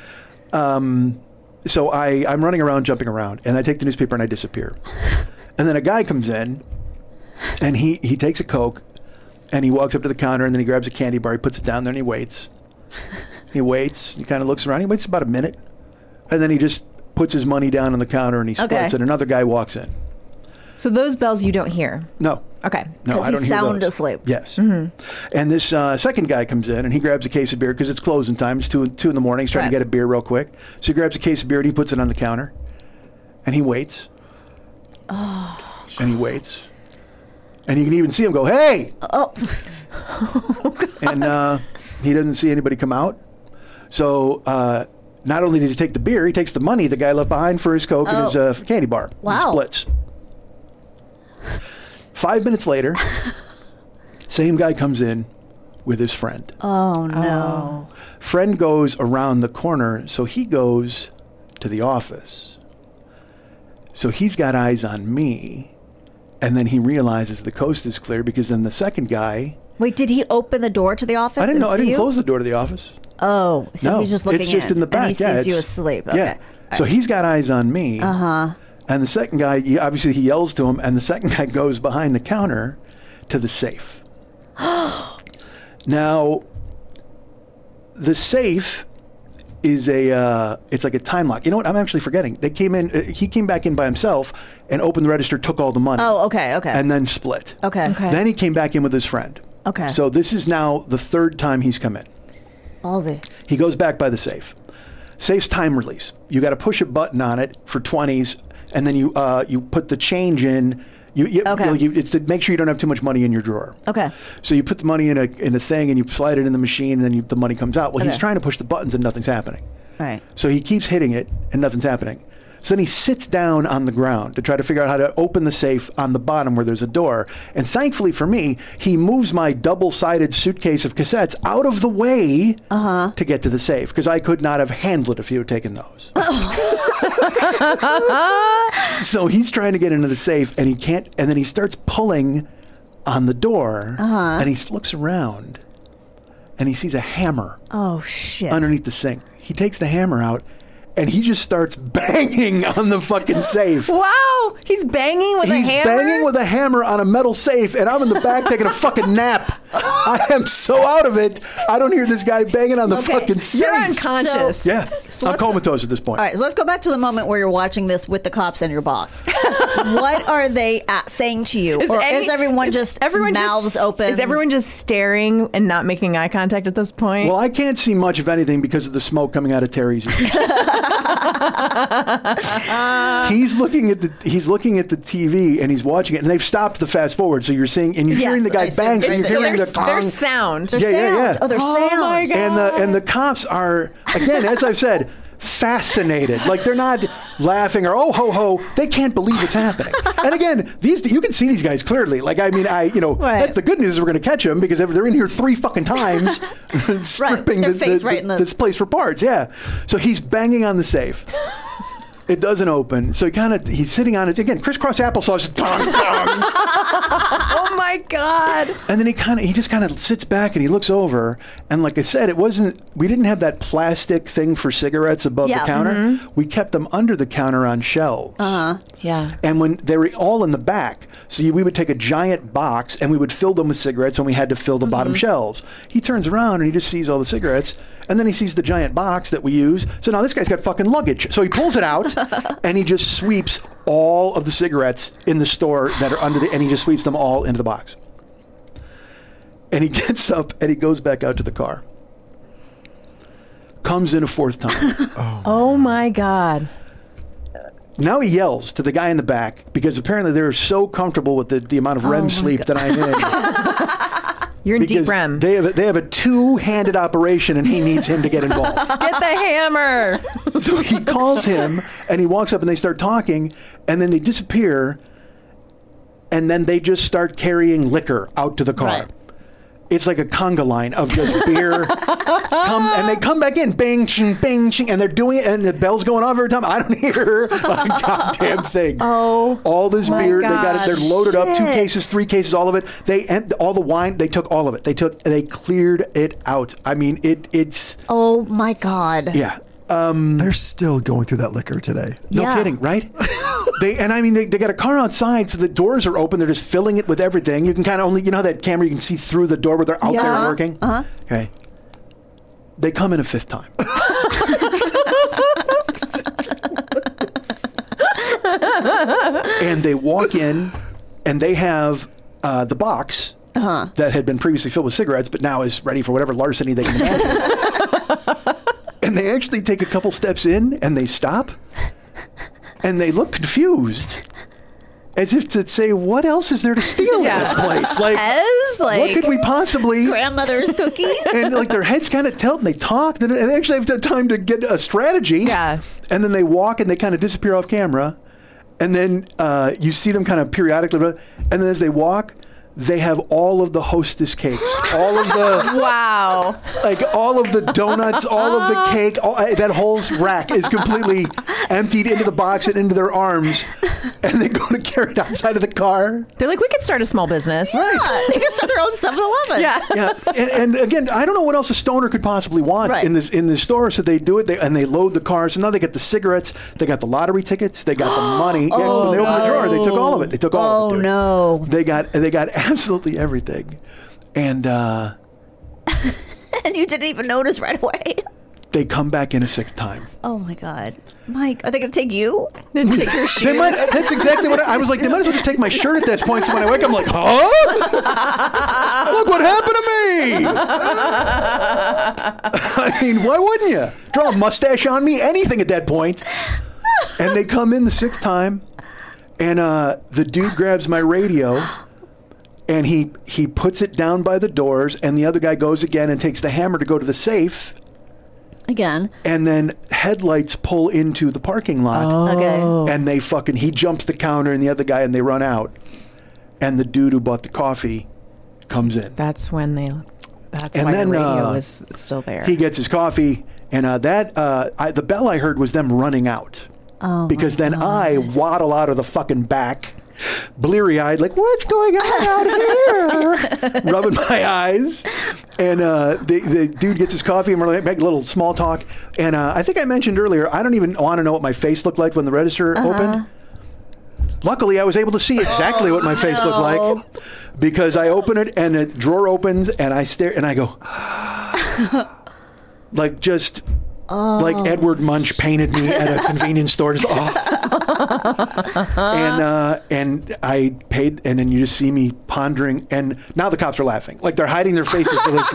So I'm running around, jumping around, and I take the newspaper and I disappear. And then a guy comes in, and he takes a Coke, and he walks up to the counter, and then he grabs a candy bar, he puts it down there, and he waits. He kind of looks around, he waits about a minute, and then he just puts his money down on the counter, and he splits, and another guy walks in. So those bells you don't hear? No. Okay. No, I don't hear those. Sound asleep. Yes. Mm-hmm. And this second guy comes in, and he grabs a case of beer because it's closing time. It's 2 in the morning. He's trying to get a beer real quick. So he grabs a case of beer, and he puts it on the counter. And he waits. Oh. And he waits. And you can even see him go, hey! Oh. And he doesn't see anybody come out. So not only does he take the beer, he takes the money the guy left behind for his Coke and his candy bar. Wow. He splits. 5 minutes later, same guy comes in with his friend. Oh, no. Friend goes around the corner, so he goes to the office. So he's got eyes on me, and then he realizes the coast is clear because then the second guy... Wait, did he open the door to the office? I didn't know. I didn't you? close the door to the office. Oh, so he's just looking it's just in the back. And he sees you asleep. Okay. Yeah. So he's got eyes on me. Uh-huh. And the second guy, obviously he yells to him, and the second guy goes behind the counter to the safe. Now, the safe is it's like a time lock. You know what? I'm actually forgetting. They came in, he came back in by himself and opened the register, took all the money. Oh, okay. And then split. Okay. Then he came back in with his friend. Okay. So this is now the third time he's come in. Ballsy. He goes back by the safe. Safe's time release. You got to push a button on it for 20s, and then you put the change in. It's to make sure you don't have too much money in your drawer. Okay. So you put the money in a thing, and you slide it in the machine, and then the money comes out. Well, he's trying to push the buttons, and nothing's happening. Right. So he keeps hitting it, and nothing's happening. So then he sits down on the ground to try to figure out how to open the safe on the bottom where there's a door. And thankfully for me, he moves my double-sided suitcase of cassettes out of the way to get to the safe, because I could not have handled it if he had taken those. So he's trying to get into the safe, and he can't. And then he starts pulling on the door, and he looks around, and he sees a hammer. Oh, shit. Underneath the sink. He takes the hammer out, and he just starts banging on the fucking safe. Wow, he's banging with a hammer? He's banging with a hammer on a metal safe, and I'm in the back taking a fucking nap. I am so out of it. I don't hear this guy banging on the fucking safe. You're unconscious. I'm comatose at this point. All right, so let's go back to the moment where you're watching this with the cops and your boss. What are they saying to you? Is everyone just mouths open? Is everyone just staring and not making eye contact at this point? Well, I can't see much of anything because of the smoke coming out of Terry's ears. He's looking at the TV and he's watching it, and they've stopped the fast forward, so you're seeing and you're hearing the guy bang, and you're hearing the there's sound. Yeah. Oh, there's sound. Oh my God. And the cops are, again, as I've said, fascinated. Like, they're not laughing or oh ho ho. They can't believe what's happening. And again, you can see these guys clearly. Like, I mean, that's the good news is we're going to catch them because they're in here 3 fucking times, stripping this place for parts. Yeah. So he's banging on the safe. It doesn't open, so he's sitting on it again. Crisscross applesauce, dong, dong. Oh my God! And then he just kind of sits back and he looks over, and like I said, we didn't have that plastic thing for cigarettes above the counter. Mm-hmm. We kept them under the counter on shelves. Yeah. And when they were all in the back, so we would take a giant box and we would fill them with cigarettes, and we had to fill the bottom shelves. He turns around and he just sees all the cigarettes. And then he sees the giant box that we use. So now this guy's got fucking luggage. So he pulls it out and he just sweeps all of the cigarettes in the store that are and he just sweeps them all into the box. And he gets up and he goes back out to the car. Comes in a 4th time. Oh my God. Now he yells to the guy in the back because apparently they're so comfortable with the amount of REM sleep that I'm in. You're in deep REM. They have a 2-handed operation, and he needs him to get involved. Get the hammer. So he calls him, and he walks up, and they start talking, and then they disappear, and then they just start carrying liquor out to the car. Right. It's like a conga line of just beer. And they come back in, bang, ching, and they're doing it, and the bell's going off every time. I don't hear a goddamn thing. Oh, all this beer, God. they got it. They're loaded up, 2 cases, 3 cases, all of it. All the wine, they took all of it. They cleared it out. I mean, it's. Oh my God. Yeah. They're still going through that liquor today. No kidding, right? They got a car outside, so the doors are open. They're just filling it with everything. You can kind of only, how that camera, you can see through the door where they're out there working? Okay. They come in a 5th time. And they walk in, and they have the box that had been previously filled with cigarettes, but now is ready for whatever larceny they can imagine. And they actually take a couple steps in, and they stop, and they look confused, as if to say, "What else is there to steal in this place? What could we possibly?" Grandmother's cookie. And their heads kind of tilt, and they talk, and they actually have the time to get a strategy. Yeah. And then they walk, and they kind of disappear off camera, and then you see them kind of periodically, and then as they walk, they have all of the Hostess cakes, all of the wow, all of the donuts, all of the cake. That whole rack is completely emptied into the box and into their arms, and they go to carry it outside of the car. They're like, we could start a small business. Right. They could start their own 7-Eleven. Yeah. And again, I don't know what else a stoner could possibly want in this store. So they do it, and they load the cars. So now they get the cigarettes, they got the lottery tickets, they got the money. When they opened the drawer, they took all of it. They took all of it. Oh no! They got absolutely everything, and and you didn't even notice right away. They come back in a 6th time. Oh my God, Mike! Are they going to take you? Then take your shoes. That's exactly what I was like. They might as well just take my shirt at this point. So when I wake, I'm like, huh? Look what happened to me! I mean, why wouldn't you draw a mustache on me? Anything at that point. And they come in the 6th time, and the dude grabs my radio. And he puts it down by the doors, and the other guy goes again and takes the hammer to go to the safe. Again. And then headlights pull into the parking lot. Okay. And he jumps the counter and the other guy, and they run out. And the dude who bought the coffee comes in. That's why the radio is still there. He gets his coffee, and the bell I heard was them running out. Oh, because then I waddle out of the fucking back, bleary-eyed, like, what's going on out here? Rubbing my eyes. And the dude gets his coffee, and we're making a little small talk. And I think I mentioned earlier, I don't even want to know what my face looked like when the register opened. Luckily, I was able to see exactly what my face looked like, because I open it, and the drawer opens, and I stare, and I go, like just... like Edward Munch painted me at a convenience store. Just, and I paid, and then you just see me pondering, and now the cops are laughing. Like they're hiding their faces.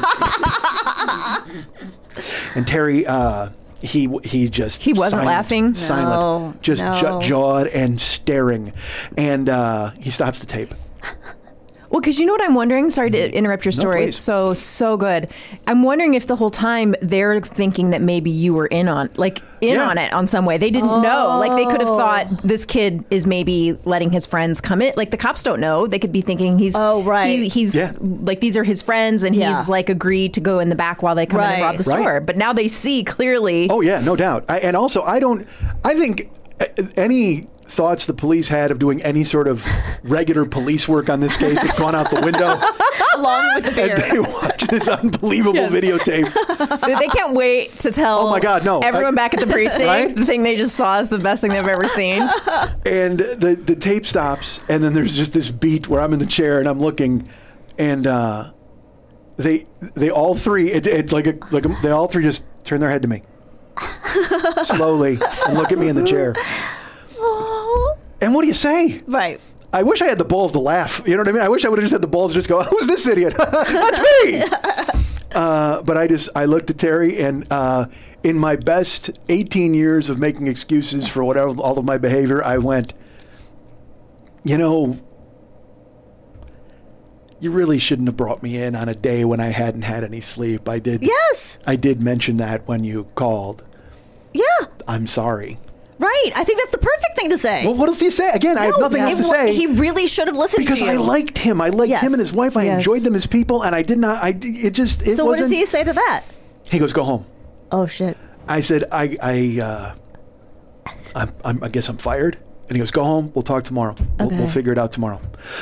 And Terry, he wasn't laughing? Silent. Jawed and staring. And he stops the tape. Well, because you know what I'm wondering? Sorry to interrupt your story. No, it's so good. I'm wondering if the whole time they're thinking that maybe you were in on it on some way. They didn't know. Like they could have thought this kid is maybe letting his friends come in. Like the cops don't know. They could be thinking he's like these are his friends, and he's like agreed to go in the back while they come in and rob the store. But now they see clearly. Oh yeah, no doubt. I think any thoughts the police had of doing any sort of regular police work on this case had gone out the window. Along with the beer. As they watch this unbelievable videotape. They can't wait to tell everyone back at the precinct the thing they just saw is the best thing they've ever seen. And the tape stops, and then there's just this beat where I'm in the chair and I'm looking, and they all three they all three just turn their head to me slowly and look at me in the chair. And what do you say? Right. I wish I had the balls to laugh. You know what I mean? I wish I would have just had the balls to just go, who's this idiot? That's me! But I looked at Terry, and in my best 18 years of making excuses for whatever all of my behavior, I went, you really shouldn't have brought me in on a day when I hadn't had any sleep. I did. Yes. I did mention that when you called. Yeah. I'm sorry. Right. I think that's the perfect thing to say. Well, what else do you say? Again, I have nothing else to say. He really should have listened to you. Because I liked him. I liked him and his wife. I enjoyed them as people, and I did not. So what does he say to that? He goes, "Go home." Oh shit. I said, I guess I'm fired. And he goes, "Go home. We'll talk tomorrow. We'll figure it out tomorrow."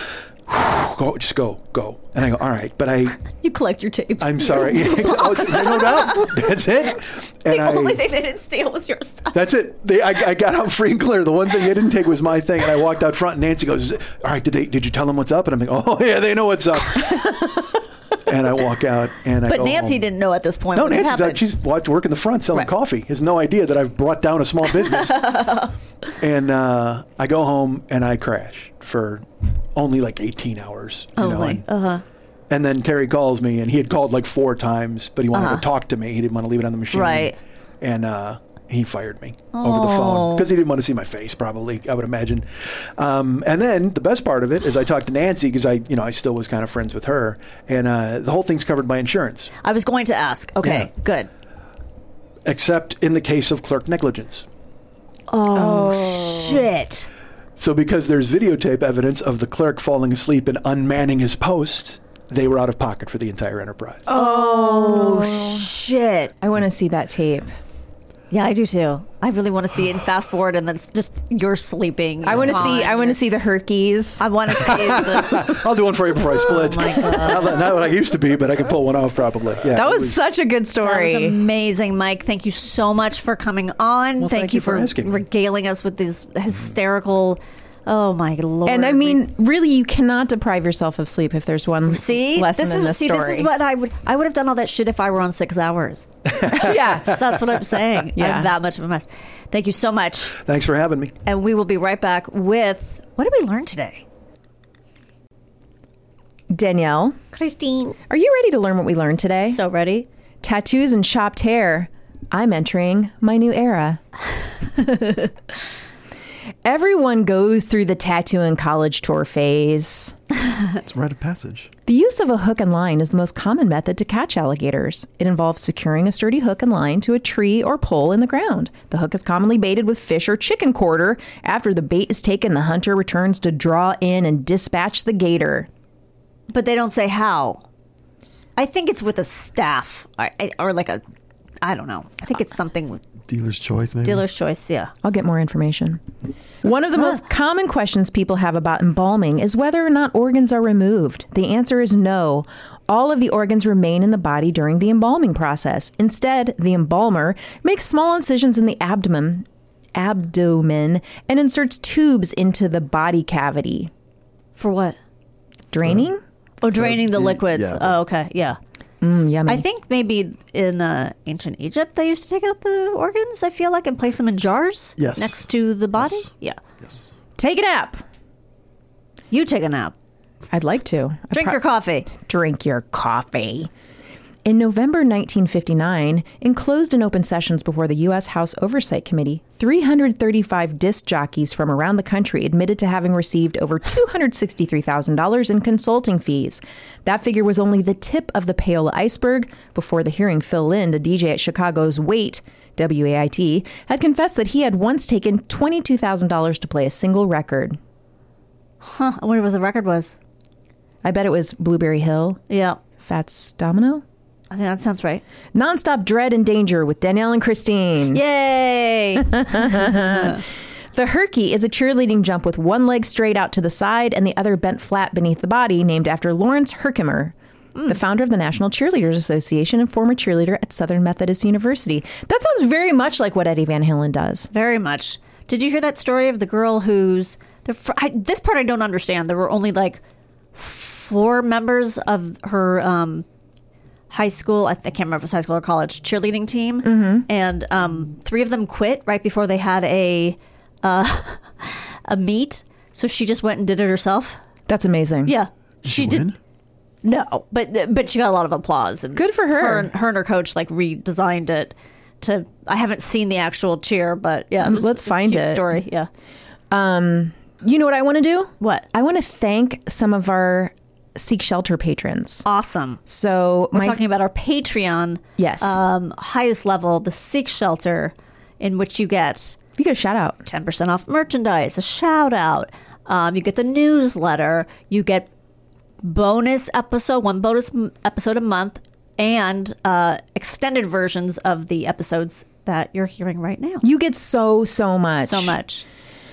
Go. And I go, all right, but you collect your tapes. I'm sorry. No doubt. That's it. And the only thing they didn't steal was your stuff. That's it. I got out free and clear. The one thing they didn't take was my thing, and I walked out front, and Nancy goes, all right, did you tell them what's up? And I'm like, oh yeah, they know what's up. And I walk out, and But Nancy didn't know at this point. No, Nancy's out. She's working the front selling coffee. Has no idea that I've brought down a small business. And I go home and I crash for only like 18 hours. And then Terry calls me, and he had called like 4 times, but he wanted to talk to me. He didn't want to leave it on the machine. Right. And he fired me over the phone because he didn't want to see my face, probably, I would imagine. And then the best part of it is I talked to Nancy because I still was kind of friends with her, and the whole thing's covered by insurance. I was going to ask. Okay, good. Except in the case of clerk negligence. Oh, shit. So because there's videotape evidence of the clerk falling asleep and unmanning his post, they were out of pocket for the entire enterprise. Oh, shit. I want to see that tape. Yeah, I do too. I really want to see it and fast forward, and then it's just you're sleeping. I want to see the Herkies. I want to see the... I'll do one for you before I split. Oh my God. Not what I used to be, but I can pull one off probably. Yeah, that was such a good story. That was amazing, Mike. Thank you so much for coming on. Well, thank you for regaling us with these hysterical... Oh my Lord! And I mean, really, you cannot deprive yourself of sleep if there's one lesson in this story. This is what I would have done all that shit if I were on 6 hours. Yeah, that's what I'm saying. Yeah. I'm that much of a mess. Thank you so much. Thanks for having me. And we will be right back with what did we learn today? Danielle, Christine, are you ready to learn what we learned today? So ready. Tattoos and chopped hair. I'm entering my new era. Everyone goes through the tattoo and college tour phase. It's a rite of passage. The use of a hook and line is the most common method to catch alligators. It involves securing a sturdy hook and line to a tree or pole in the ground. The hook is commonly baited with fish or chicken quarter. After the bait is taken, the hunter returns to draw in and dispatch the gator. But they don't say how. I think it's with a staff or like a, I don't know. I think it's something with Dealer's choice, maybe? dealer's choice, yeah. I'll get more information. One of the most common questions people have about embalming is whether or not organs are removed. The answer is no. All of the organs remain in the body during the embalming process. Instead, the embalmer makes small incisions in the abdomen, and inserts tubes into the body cavity. For what? Draining? Draining the liquids. Yeah. Oh, okay, yeah. Yummy. I think maybe in ancient Egypt they used to take out the organs, I feel like, and place them in jars Yes. next to the body. Yes. Yeah. Yes. Take a nap. You take a nap. I'd like to. Drink your coffee. Drink your coffee. In November 1959, in closed and open sessions before the U.S. House Oversight Committee, 335 disc jockeys from around the country admitted to having received over $263,000 in consulting fees. That figure was only the tip of the Paola iceberg. Before the hearing, Phil Lind, a DJ at Chicago's Wait, WAIT, had confessed that he had once taken $22,000 to play a single record. Huh. I wonder what the record was. I bet it was Blueberry Hill. Yeah. Fats Domino? I think that sounds right. Nonstop Dread and Danger with Danielle and Christine. Yay! The Herky is a cheerleading jump with one leg straight out to the side and the other bent flat beneath the body, named after Lawrence Herkimer, the founder of the National Cheerleaders Association and former cheerleader at Southern Methodist University. That sounds very much like what Eddie Van Halen does. Very much. Did you hear that story of the girl who's... this part I don't understand. There were only like 4 members of her... high school, I can't remember if it was high school or college, cheerleading team. And 3 of them quit right before they had a meet. So she just went and did it herself. That's amazing. Yeah. She did. No, but she got a lot of applause. And Good for her. Her and her coach like redesigned it to, I haven't seen the actual cheer, but yeah. Let's find cute it. Story, yeah. You know what I want to do? What? I want to thank some of our Seek Shelter patrons. Awesome. So We're talking about our Patreon. Yes. Highest level, the Seek Shelter, in which you get... You get a shout out. 10% off merchandise, a shout out. You get the newsletter. You get bonus episode, 1 bonus episode a month, and extended versions of the episodes that you're hearing right now. You get so much. So much.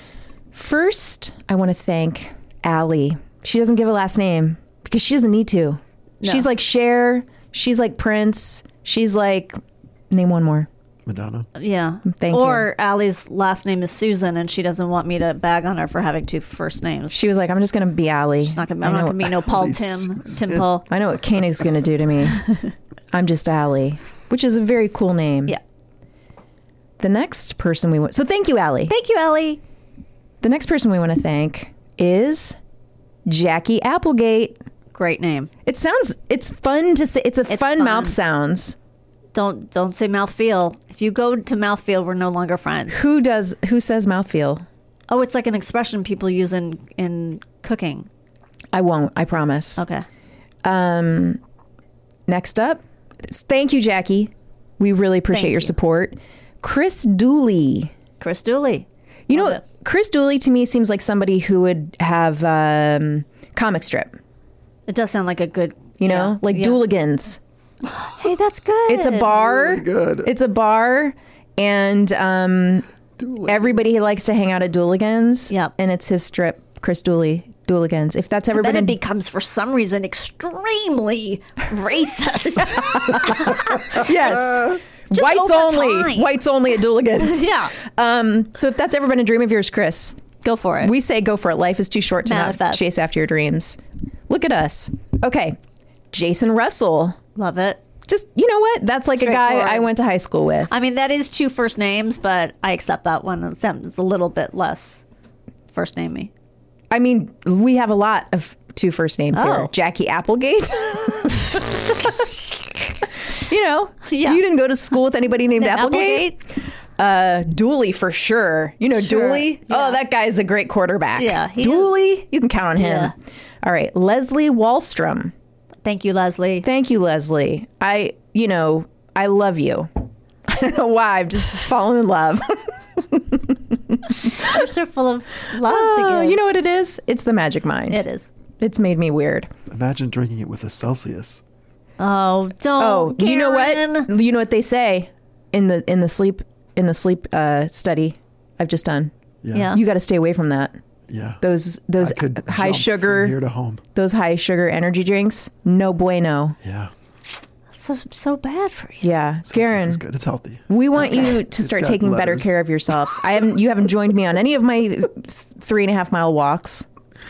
First, I want to thank Allie. She doesn't give a last name because she doesn't need to. No. She's like Cher. She's like Prince. She's like, name one more. Madonna. Yeah. Thank you. Or Allie's last name is Susan, and she doesn't want me to bag on her for having 2 first names. She was like, I'm just going to be Allie. I'm not going to be no Paul Tim Paul. I know what Koenig's going to do to me. I'm just Allie, which is a very cool name. Yeah. The next person we want... So thank you, Allie. Thank you, Allie. The next person we want to thank is Jackie Applegate. Great name. It's fun to say. It's fun mouth sounds. Don't say mouthfeel. If you go to mouthfeel, we're no longer friends. Who says mouthfeel? Oh, it's like an expression people use in cooking. I won't. I promise. Okay. Next up, thank you, Jackie. We really appreciate your support. Chris Dooley. Chris Dooley. You know, Chris Dooley to me seems like somebody who would have comic strip. It does sound like a good, like Dooligans. Hey, that's good. It's a bar. Really good. It's a bar, and everybody likes to hang out at Dooligans. Yep. And it's his strip, Chris Dooley. Dooligans. If that's ever been... Then it becomes, for some reason, extremely racist. Yes. Just Whites over only. time. Whites only at Dooligans. Yeah. So if that's ever been a dream of yours, Chris... Go for it. We say go for it. Life is too short to Manifest. not chase after your dreams. Look at us. Okay. Jason Russell. Love it. Just, you know what? That's like a guy I went to high school with. I mean, that is 2 first names, but I accept that one. It's a little bit less first namey. I mean, we have a lot of 2 first names here. Jackie Applegate. Yeah. You didn't go to school with anybody named Applegate. Dooley for sure. You know Dooley? Yeah. Oh, that guy's a great quarterback. Yeah. Dooley, you can count on him. Yeah. All right. Leslie Wallstrom. Thank you, Leslie. Thank you, Leslie. I love you. I don't know why. I've just fallen in love. You're so full of love to give. You know what it is? It's the magic mind. It is. It's made me weird. Imagine drinking it with a Celsius. Oh, don't. Oh, Karen. you know what? You know what they say in the sleep study I've just done. Yeah. You got to stay away from that. Yeah. Those I could high jump sugar from here to home. Those high sugar energy drinks, no bueno. Yeah. So bad for you. Yeah, Karen, is good. It's healthy. We want you to start taking better care of yourself. You haven't joined me on any of my 3.5 mile walks.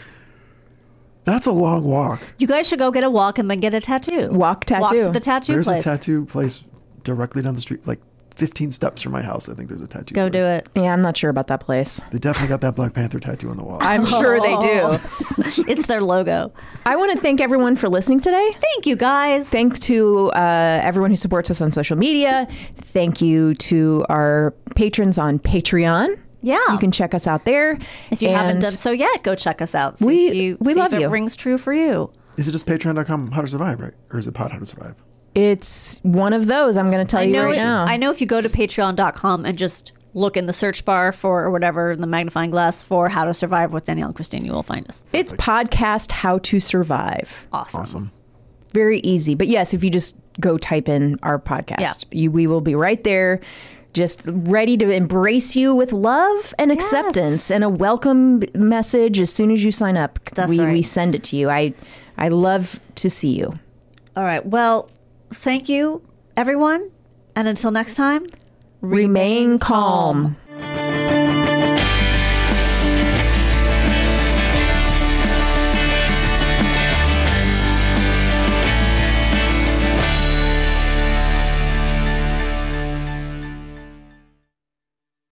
That's a long walk. You guys should go get a walk and then get a tattoo. Walk tattoo. Walk to the tattoo There's place. a tattoo place directly down the street, like 15 steps from my house. I think there's a tattoo Go place. do it. Yeah, I'm not sure about that place. They definitely got that Black Panther tattoo on the wall. I'm sure they do. It's their logo. I want to thank everyone for listening today. Thank you, guys. Thanks to everyone who supports us on social media. Thank you to our patrons on Patreon. Yeah. You can check us out there. If you haven't done so yet, go check us out. We love if you. It rings true for you. Is it just patreon.com how to survive, right? Or is it pod how to survive? It's one of those. I'm going to tell you right now. I know if you go to patreon.com and just look in the search bar for, or whatever, the magnifying glass for How to Survive with Danielle and Christine, you will find us. It's podcast How to Survive. Awesome. Very easy. But yes, if you just go type in our podcast, we will be right there, just ready to embrace you with love and acceptance and a welcome message as soon as you sign up. We send it to you. I love to see you. All right. Well, thank you, everyone. And until next time, remain calm.